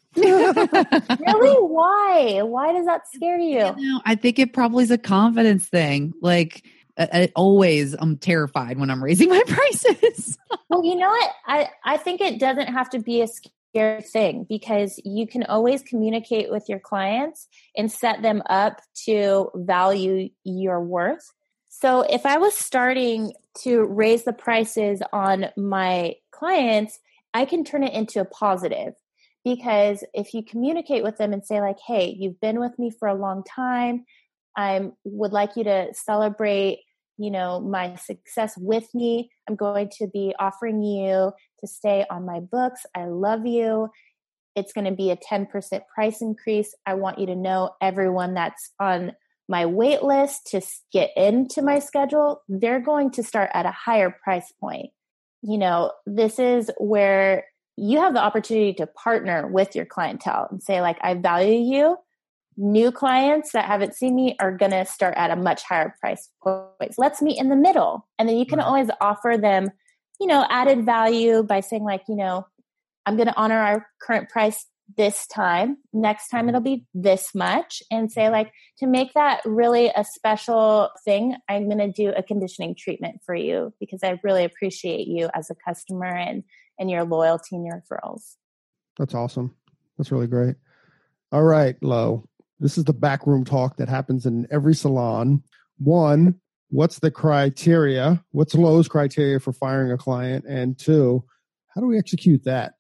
Really? Why? Why does that scare you? You know, I think it probably is a confidence thing. Like, I, I always, I'm terrified when I'm raising my prices. Well, you know what? I, I think it doesn't have to be a scary thing because you can always communicate with your clients and set them up to value your worth. So if I was starting to raise the prices on my clients, I can turn it into a positive. Because if you communicate with them and say like, hey, you've been with me for a long time. I would like you to celebrate, you know, my success with me. I'm going to be offering you to stay on my books. I love you. It's going to be a ten percent price increase. I want you to know everyone that's on my wait list to get into my schedule, they're going to start at a higher price point. You know, this is where you have the opportunity to partner with your clientele and say like, I value you. New clients that haven't seen me are going to start at a much higher price point. Let's meet in the middle. And then you can always offer them, you know, added value by saying like, you know, I'm going to honor our current price this time. Next time it'll be this much. And say like, to make that really a special thing, I'm going to do a conditioning treatment for you because I really appreciate you as a customer and, and your loyalty and your referrals. That's awesome. That's really great. All right, Lo. This is the backroom talk that happens in every salon. One, what's the criteria? What's Lo's criteria for firing a client? And two, how do we execute that?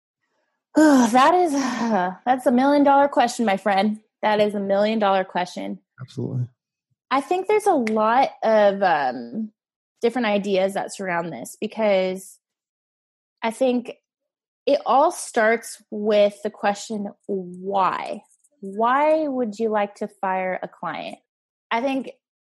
Oh, that is, uh, that's a million dollar question, my friend. That is a million dollar question. Absolutely. I think there's a lot of um, different ideas that surround this because I think it all starts with the question, why? Why would you like to fire a client? I think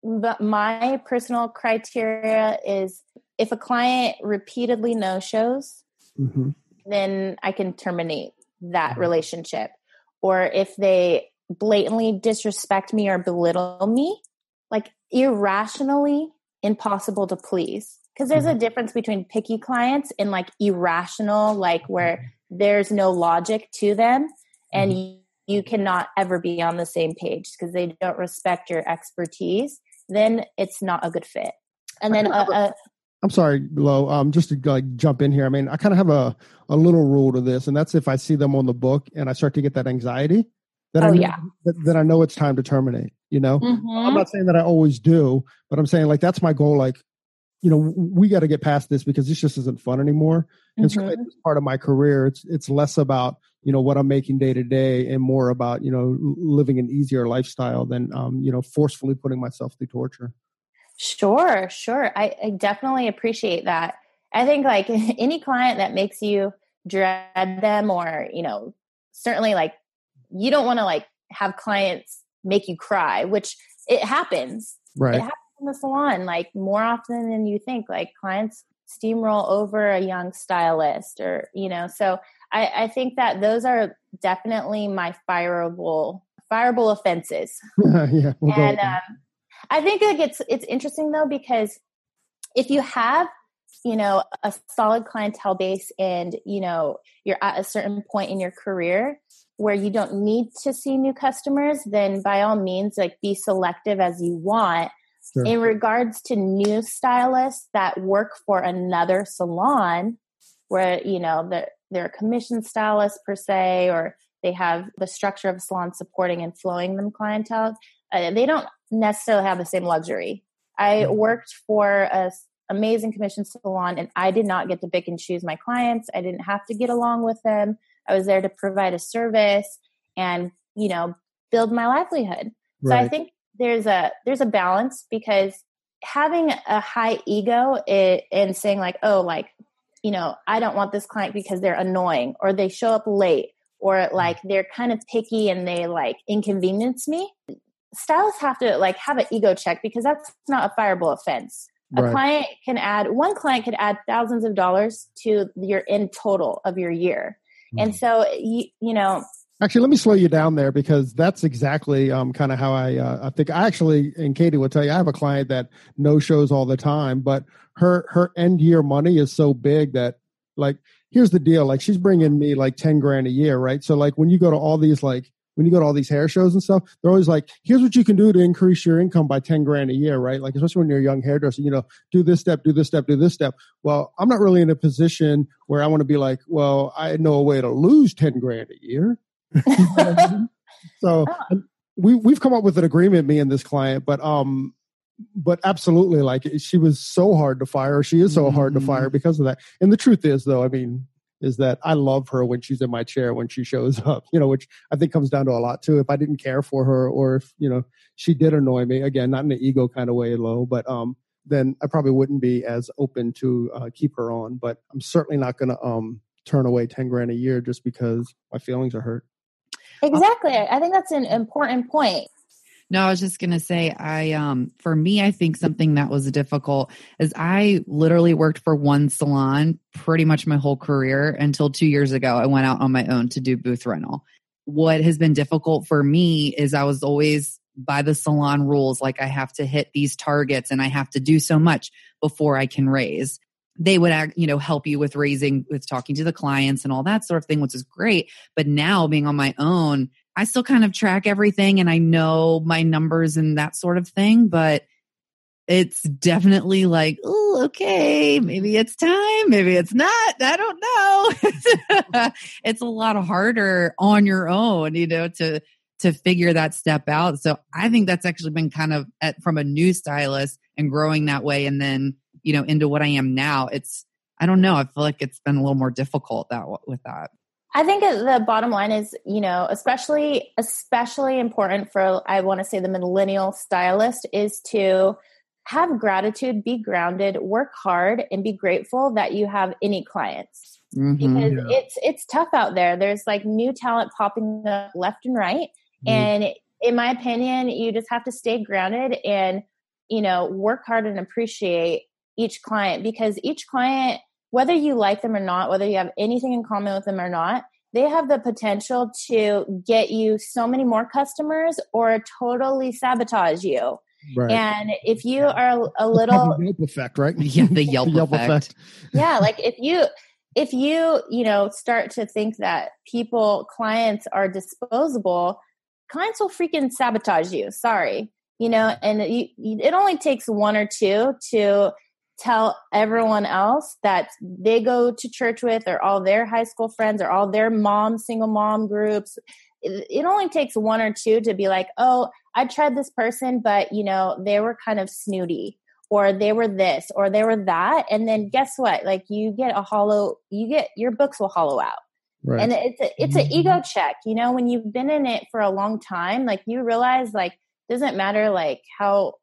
my personal criteria is if a client repeatedly no-shows, mm-hmm. then I can terminate that relationship. Or if they blatantly disrespect me or belittle me, like irrationally impossible to please. Because there's mm-hmm. a difference between picky clients and like irrational, like where there's no logic to them and mm-hmm. you, you cannot ever be on the same page because they don't respect your expertise, then it's not a good fit. And then, uh, uh, I'm sorry, Lo, um, just to like jump in here. I mean, I kind of have a, a little rule to this, and that's if I see them on the book and I start to get that anxiety, that, oh, I, know, yeah. that, that I know it's time to terminate, you know? Mm-hmm. I'm not saying that I always do, but I'm saying like, that's my goal. Like, you know, we got to get past this because this just isn't fun anymore. And mm-hmm. certainly it's part of my career. It's, it's less about, you know, what I'm making day to day and more about, you know, living an easier lifestyle than, um, you know, forcefully putting myself through torture. Sure, sure. I, I definitely appreciate that. I think like any client that makes you dread them, or, you know, certainly like you don't want to like have clients make you cry, which it happens. Right. It happens in the salon, like more often than you think. Like clients steamroll over a young stylist, or, you know, so I, I think that those are definitely my fireable, fireable offenses. Yeah. We'll and go um, I think like it's, it's interesting though, because if you have, you know, a solid clientele base and, you know, you're at a certain point in your career where you don't need to see new customers, then by all means, like be selective as you want. Sure. In regards to new stylists that work for another salon where, you know, they're, they're a commission stylist per se, or they have the structure of a salon supporting and flowing them clientele, uh, they don't necessarily have the same luxury. I mm-hmm. worked for a amazing commission salon, and I did not get to pick and choose my clients. I didn't have to get along with them. I was there to provide a service and, you know, build my livelihood. Right. So I think there's a, there's a balance, because having a high ego it, and saying like, oh, like, you know, I don't want this client because they're annoying, or they show up late, or like they're kind of picky and they like inconvenience me. Stylists have to like have an ego check, because that's not a fireable offense. A right. client can add, one client could add thousands of dollars to your in total of your year. Mm. And so, you, you know. Actually, let me slow you down there, because that's exactly um, kind of how I, uh, I think I actually, and Katie will tell you, I have a client that no shows all the time, but her, her end year money is so big that like, here's the deal. Like she's bringing me like ten grand a year. Right. So like when you go to all these, like, when you go to all these hair shows and stuff, they're always like, here's what you can do to increase your income by ten grand a year, right? Like, especially when you're a young hairdresser, you know, do this step, do this step, do this step. Well, I'm not really in a position where I want to be like, well, I know a way to lose ten grand a year. So oh. we, we've come up with an agreement, me and this client, but, um, but absolutely, like she was so hard to fire. She is so mm-hmm. hard to fire because of that. And the truth is though, I mean, is that I love her when she's in my chair, when she shows up, you know, which I think comes down to a lot too. If I didn't care for her, or if, you know, she did annoy me, again, not in an ego kind of way, low, but um, then I probably wouldn't be as open to uh, keep her on. But I'm certainly not going to um turn away ten grand a year just because my feelings are hurt. Exactly. I think that's an important point. No, I was just going to say, I, um, for me, I think something that was difficult is I literally worked for one salon pretty much my whole career until two years ago. I went out on my own to do booth rental. What has been difficult for me is I was always by the salon rules. Like I have to hit these targets and I have to do so much before I can raise. They would, you know, help you with raising, with talking to the clients and all that sort of thing, which is great. But now being on my own, I still kind of track everything and I know my numbers and that sort of thing, but it's definitely like, oh, okay, maybe it's time, maybe it's not. I don't know. It's a lot harder on your own, you know, to to figure that step out. So I think that's actually been kind of at, from a new stylist and growing that way, and then, you know, into what I am now. It's, I don't know. I feel like it's been a little more difficult that with that. I think the bottom line is, you know, especially, especially important for, I want to say the millennial stylist, is to have gratitude, be grounded, work hard, and be grateful that you have any clients. Mm-hmm, because yeah. it's, it's tough out there. There's like new talent popping up left and right. Mm-hmm. And in my opinion, you just have to stay grounded and, you know, work hard and appreciate each client, because each client, whether you like them or not, whether you have anything in common with them or not, they have the potential to get you so many more customers or totally sabotage you. Right. And if you are a little the Yelp effect, right? Yeah, the Yelp, the Yelp effect. effect. Yeah, like if you if you, you know, start to think that people, clients are disposable, clients will freaking sabotage you. Sorry. You know, and you, it only takes one or two to tell everyone else that they go to church with, or all their high school friends, or all their mom, single mom groups. It, it only takes one or two to be like, oh, I tried this person, but you know, they were kind of snooty, or they were this, or they were that. And then guess what? Like you get a hollow, you get, your books will hollow out. Right. And it's a, it's an ego check, you know, when you've been in it for a long time, like you realize like, doesn't matter like how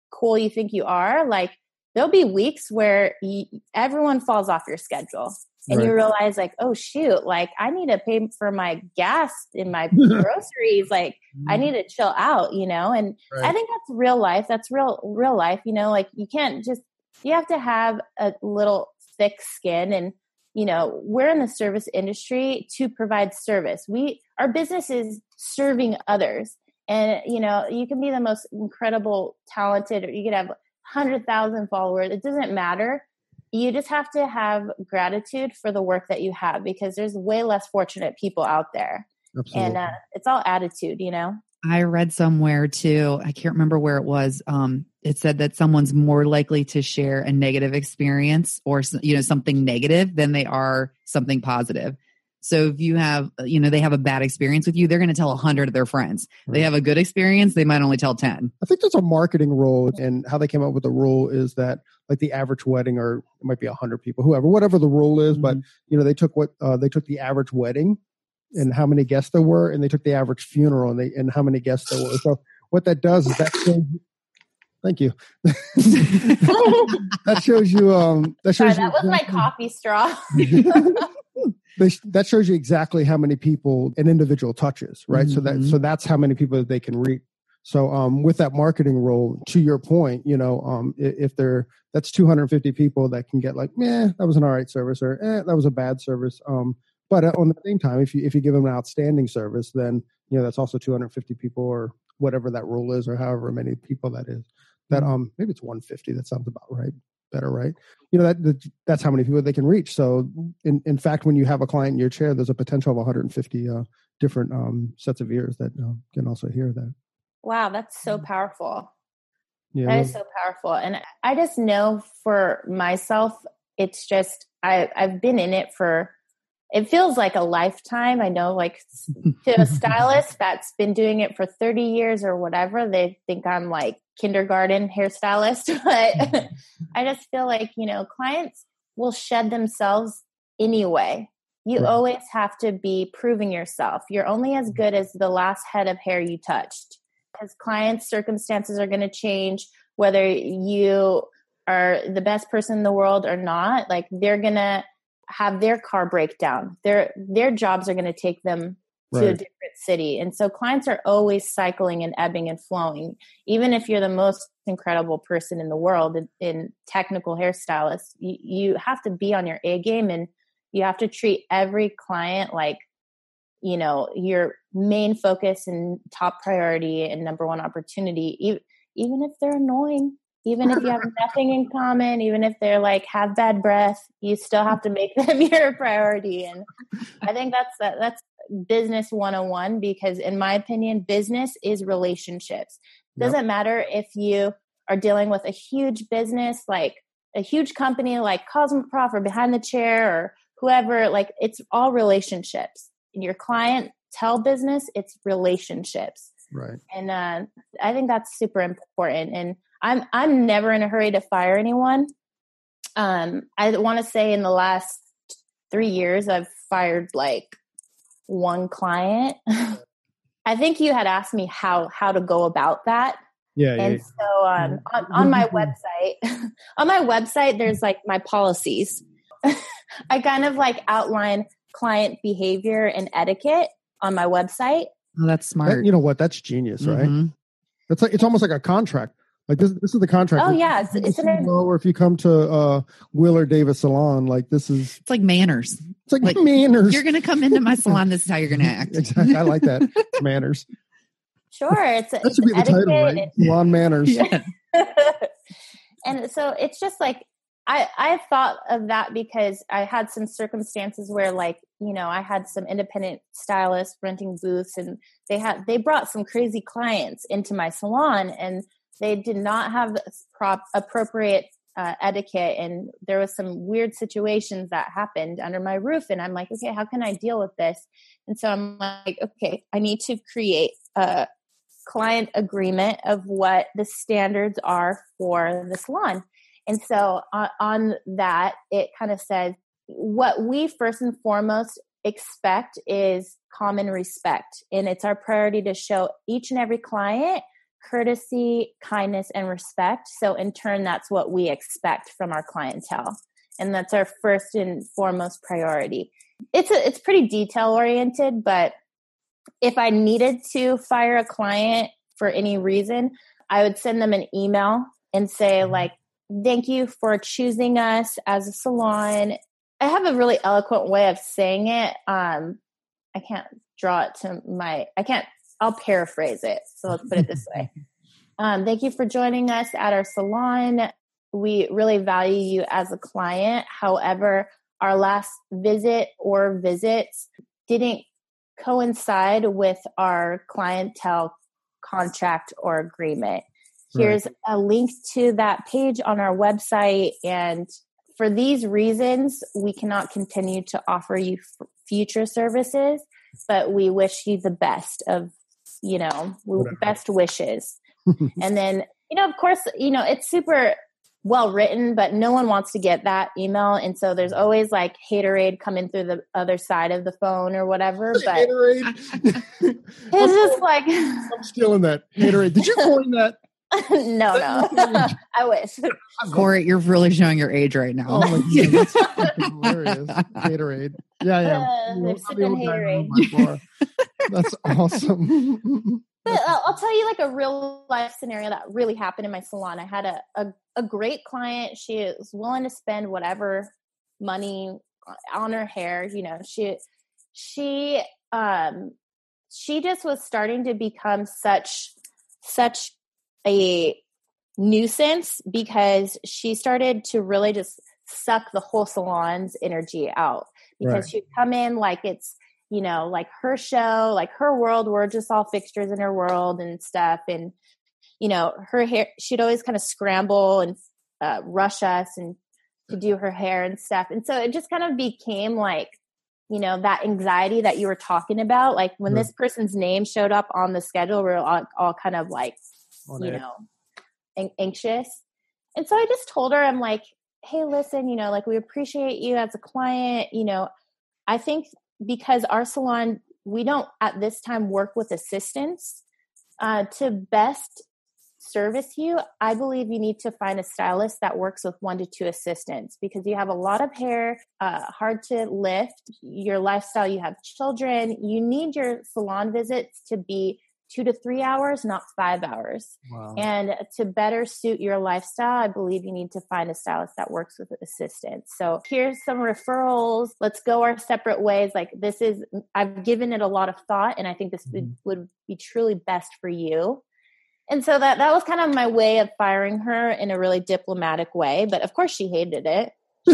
cool you think you are, like there'll be weeks where you, everyone falls off your schedule and Right. you realize like, oh shoot, like I need to pay for my gas and my groceries. Like I need to chill out, you know? And Right. I think that's real life. That's real, real life, you know, like you can't just, you have to have a little thick skin. And, you know, we're in the service industry to provide service. We, our business is serving others. And, you know, you can be the most incredible, talented, or you could have one hundred thousand followers. It doesn't matter. You just have to have gratitude for the work that you have, because there's way less fortunate people out there. Absolutely. And uh, it's all attitude, you know? I read somewhere too, I can't remember where it was. Um, it said that someone's more likely to share a negative experience or, you know, something negative than they are something positive. So if you have, you know, they have a bad experience with you, they're going to tell a hundred of their friends. Right. They have a good experience, they might only tell ten. I think there's a marketing rule, and how they came up with the rule is that like the average wedding, or it might be a hundred people, whoever, whatever the rule is. Mm-hmm. But, you know, they took what, uh, they took the average wedding and how many guests there were, and they took the average funeral and they, and how many guests there were. So what that does is that shows, thank you. that shows you, um, that shows Sorry, you. That was my coffee straw. That shows you exactly how many people an individual touches, right? Mm-hmm. So that, so that's how many people they can reach. So, um, with that marketing role, to your point, you know, um, if they're, that's two hundred fifty people that can get like, eh, that was an all right service, or eh, that was a bad service. Um, but on the same time, if you, if you give them an outstanding service, then, you know, that's also two hundred fifty people, or whatever that rule is, or however many people that is. That, um, maybe it's one hundred fifty. That sounds about right. Better, right? You know, that, that that's how many people they can reach. So in, in fact, when you have a client in your chair, there's a potential of one hundred fifty uh, different um, sets of ears that uh, can also hear that. Wow, that's so powerful. Yeah, that is so powerful. And I just know for myself, it's just, I, I've been in it for, it feels like a lifetime. I know, like to a stylist that's been doing it for thirty years or whatever, they think I'm like kindergarten hairstylist. But I just feel like, you know, clients will shed themselves anyway. You right. always have to be proving yourself. You're only as good as the last head of hair you touched. Because clients' circumstances are going to change, whether you are the best person in the world or not. Like they're going to have their car break down. Their their jobs are going to take them to right. a different city. And so clients are always cycling and ebbing and flowing. Even if you're the most incredible person in the world in, in technical hairstylists, you, you have to be on your A game, and you have to treat every client like, you know, your main focus and top priority and number one opportunity, even, even if they're annoying, even if you have nothing in common, even if they're like have bad breath, you still have to make them your priority. And I think that's that, that's business one oh one, because in my opinion, business is relationships. Doesn't yep. matter if you are dealing with a huge business, like a huge company like Cosmoprof or Behind the Chair or whoever, like it's all relationships. Your clientele business, it's relationships. Right. And uh, I think that's super important. And I'm I'm never in a hurry to fire anyone. Um, I want to say in the last three years, I've fired like one client. I think you had asked me how how to go about that. Yeah. And yeah. so um, on, on my website, on my website, there's like my policies. I kind of like outline client behavior and etiquette on my website. Oh, that's smart. That, you know what? That's genius, right? Mm-hmm. It's like, it's almost like a contract. Like this, this is the contract. Oh yeah. It's, it's an, or if you come to uh, Wheeler Davis Salon, like this is. It's like manners. It's like, like manners. You're going to come into my salon. This is how you're going to act. Exactly. I like that. Manners. Sure. It's that it's should be the title, right? and, Salon manners. Yeah. And so it's just like, I, I thought of that because I had some circumstances where like, you know, I had some independent stylists renting booths, and they had, they brought some crazy clients into my salon, and they did not have prop appropriate uh, etiquette. And there was some weird situations that happened under my roof. And I'm like, okay, how can I deal with this? And so I'm like, okay, I need to create a client agreement of what the standards are for the salon. And so on, on that, it kind of says what we first and foremost expect is common respect. And it's our priority to show each and every client courtesy, kindness, and respect. So in turn, that's what we expect from our clientele. And that's our first and foremost priority. It's a, it's pretty detail oriented, but if I needed to fire a client for any reason, I would send them an email and say like, thank you for choosing us as a salon. I have a really eloquent way of saying it. Um, I can't draw it to my, I can't, I'll paraphrase it. So let's put it this way. Um, thank you for joining us at our salon. We really value you as a client. However, our last visit or visits didn't coincide with our clientele contract or agreement. Here's right. a link to that page on our website. And for these reasons, we cannot continue to offer you f- future services, but we wish you the best of, you know, Whatever. best wishes. And then, you know, of course, you know, it's super well written, but no one wants to get that email. And so there's always like haterade coming through the other side of the phone or whatever. But haterade. It's just like, I'm stealing that. Haterade. Did you coin that? no, no. I wish. Corey, you're really showing your age right now. Oh my God, that's fucking hilarious. Haterade. Yeah, yeah. Uh, they're sipping haterade. That's awesome. But uh, I'll tell you like a real life scenario that really happened in my salon. I had a, a, a great client. She is willing to spend whatever money on her hair. You know, she, she, um, she just was starting to become such, such a nuisance because she started to really just suck the whole salon's energy out because right. she'd come in like it's, you know, like her show, like her world, we're just all fixtures in her world and stuff. And, you know, her hair, she'd always kind of scramble and uh, rush us and to do her hair and stuff. And so it just kind of became like, you know, that anxiety that you were talking about. Like when right. this person's name showed up on the schedule, we we're all, all kind of like, on you it. know, an- anxious. And so I just told her, I'm like, hey, listen, you know, like we appreciate you as a client. You know, I think because our salon, we don't at this time work with assistants uh, to best service you. I believe you need to find a stylist that works with one to two assistants because you have a lot of hair, uh, hard to lift, your lifestyle, you have children. You need your salon visits to be two to three hours, not five hours. Wow. And to better suit your lifestyle, I believe you need to find a stylist that works with assistants. So here's some referrals. Let's go our separate ways. Like this is, I've given it a lot of thought and I think this mm-hmm. would, would be truly best for you. And so that, that was kind of my way of firing her in a really diplomatic way. But of course she hated it.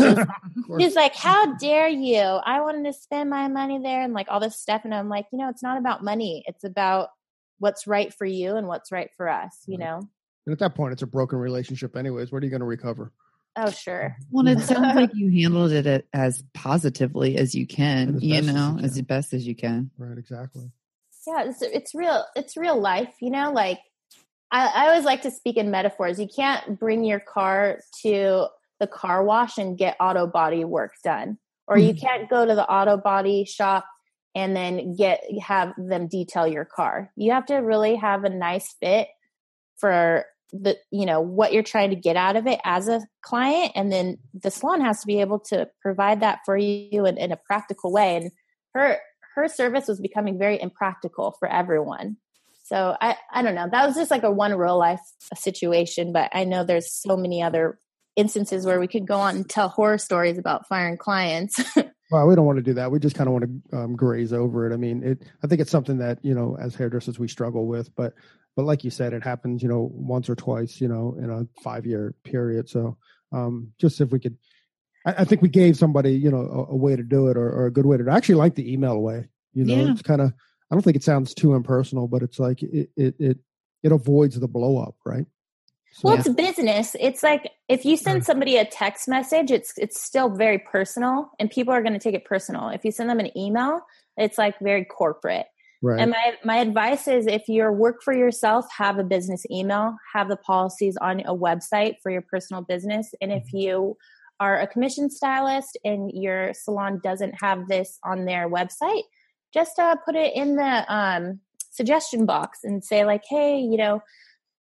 She's like, how dare you? I wanted to spend my money there and like all this stuff. And I'm like, you know, it's not about money. It's about what's right for you and what's right for us, you know? And at that point, it's a broken relationship anyways. What are you going to recover? Oh, sure. Well, it sounds like you handled it as positively as you can, as you know, as, as best as you can. Right, exactly. Yeah, it's, it's real. It's real life, you know, like I, I always like to speak in metaphors. You can't bring your car to the car wash and get auto body work done, or you can't go to the auto body shop and then get have them detail your car. You have to really have a nice fit for the, you know, what you're trying to get out of it as a client. And then the salon has to be able to provide that for you in, in a practical way. And her, her service was becoming very impractical for everyone. So I, I don't know. That was just like a one real life situation, but I know there's so many other instances where we could go on and tell horror stories about firing clients. Well, we don't want to do that. We just kind of want to um, graze over it. I mean, it. I think it's something that, you know, as hairdressers, we struggle with. But, but like you said, it happens, you know, once or twice, you know, in a five-year period. So um, just if we could, I, I think we gave somebody, you know, a, a way to do it or, or a good way to do it. I actually like the email way. You know, yeah. It's kind of, I don't think it sounds too impersonal, but it's like it it it, it avoids the blow up, right? So, well, it's business. It's like if you send somebody a text message, it's it's still very personal, and people are going to take it personal. If you send them an email, it's like very corporate. Right. And my my advice is, if you're work for yourself, have a business email, have the policies on a website for your personal business. And if you are a commission stylist and your salon doesn't have this on their website, just uh, put it in the um, suggestion box and say like, hey, you know,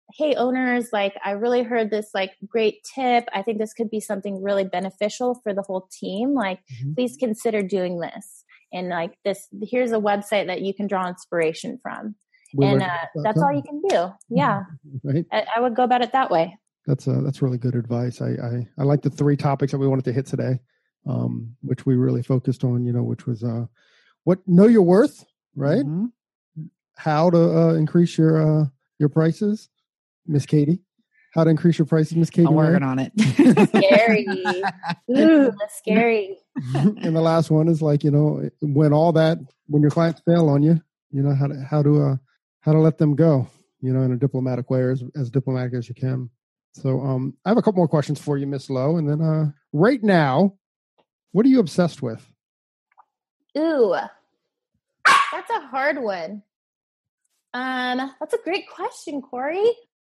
hey, owners, like I really heard this like great tip. I think this could be something really beneficial for the whole team. Like, mm-hmm. please consider doing this. And like this, here's a website that you can draw inspiration from. We and uh, that's all you can do. Yeah. Right. I, I would go about it that way. That's uh, that's really good advice. I, I, I like the three topics that we wanted to hit today, um, which we really focused on, you know, which was uh, what know your worth, right? Mm-hmm. How to uh, increase your uh, your prices, Miss Katie. How to increase your prices, Miss Katie. I'm working on it. Scary. Ooh, that's scary. And the last one is like, you know, when all that, when your clients fail on you, you know, how to, how to, uh, how to let them go, you know, in a diplomatic way, or as, as diplomatic as you can. So um, I have a couple more questions for you, Miss Lowe. And then uh, right now, what are you obsessed with? Ooh, that's a hard one. Um, that's a great question, Corey.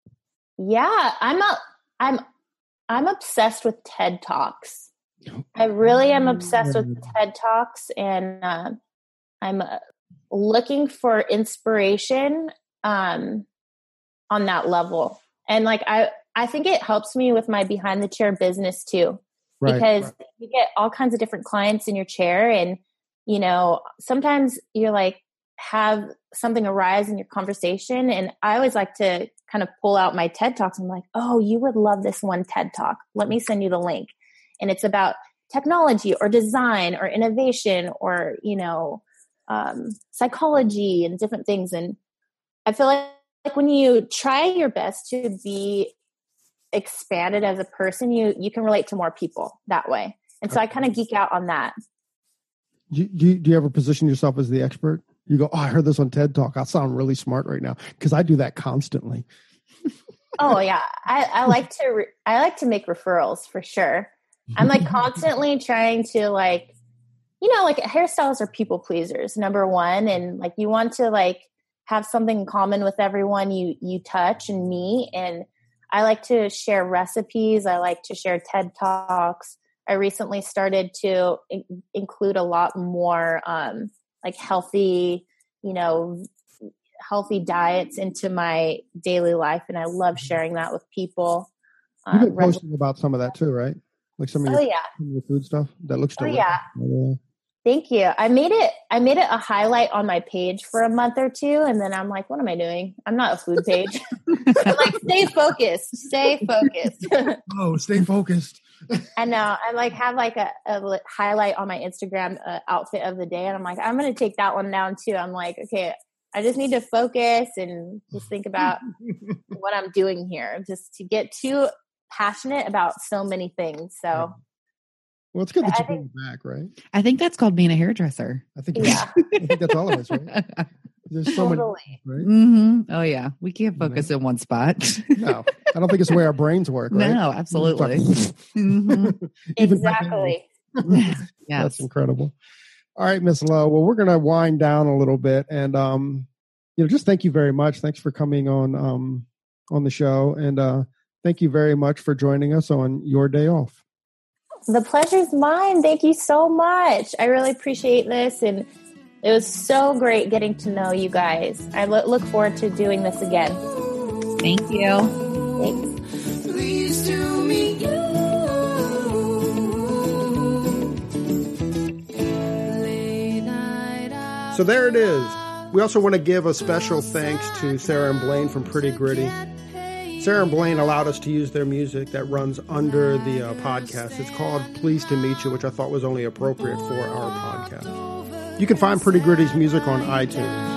Yeah, I'm a, I'm, I'm obsessed with TED Talks. I really am obsessed with TED Talks, and uh, I'm uh, looking for inspiration um, on that level. And like, I, I think it helps me with my behind the chair business too, right, because right. you get all kinds of different clients in your chair, and you know, sometimes you're like, have something arise in your conversation. And I always like to kind of pull out my TED Talks. I'm like, oh, you would love this one TED Talk. Let me send you the link. And it's about technology or design or innovation or, you know, um, psychology and different things. And I feel like, like when you try your best to be expanded as a person, you, you can relate to more people that way. And so I kind of geek out on that. Do you, do you ever position yourself as the expert? You go, oh, I heard this on TED Talk. I sound really smart right now, because I do that constantly. Oh yeah, I, I like to re- I like to make referrals for sure. I'm like constantly trying to like, you know, like hairstylists are people pleasers, number one, and like you want to like have something in common with everyone you you touch and meet. And I like to share recipes. I like to share TED Talks. I recently started to in- include a lot more. Um, like healthy, you know, healthy diets into my daily life. And I love sharing that with people. You've been um, posting reg- about some of that too, right? Like some of, oh, your, yeah. some of your food stuff that looks delicious. Oh, yeah. Thank you. I made it, I made it a highlight on my page for a month or two. And then I'm like, what am I doing? I'm not a food page. I'm like, stay focused, stay focused. Oh, stay focused. I know. I like have like a, a highlight on my Instagram uh, outfit of the day. And I'm like, I'm going to take that one down too. I'm like, okay, I just need to focus and just think about what I'm doing here, just to get too passionate about so many things. So well, it's good that you bring it back, right? I think that's called being a hairdresser. I think, yeah. I think that's all of us, right? There's so totally. many, right? Mm-hmm. Oh yeah, we can't focus in one spot. No, I don't think it's the way our brains work. Right? No, absolutely. Mm-hmm. Exactly. Yes. That's incredible. All right, Miss Lowe. Well, we're going to wind down a little bit, and um, you know, just thank you very much. Thanks for coming on um on the show, and uh, thank you very much for joining us on your day off. The pleasure's mine. Thank you so much. I really appreciate this, and it was so great getting to know you guys. I lo- look forward to doing this again. Thank you. Thanks. Please do me you. So there it is. We also want to give a special thanks to Sarah and Blaine from Pretty Gritty. Sarah and Blaine allowed us to use their music that runs under the uh, podcast. It's called Pleased to Meet You, which I thought was only appropriate for our podcast. You can find Pretty Gritty's music on iTunes.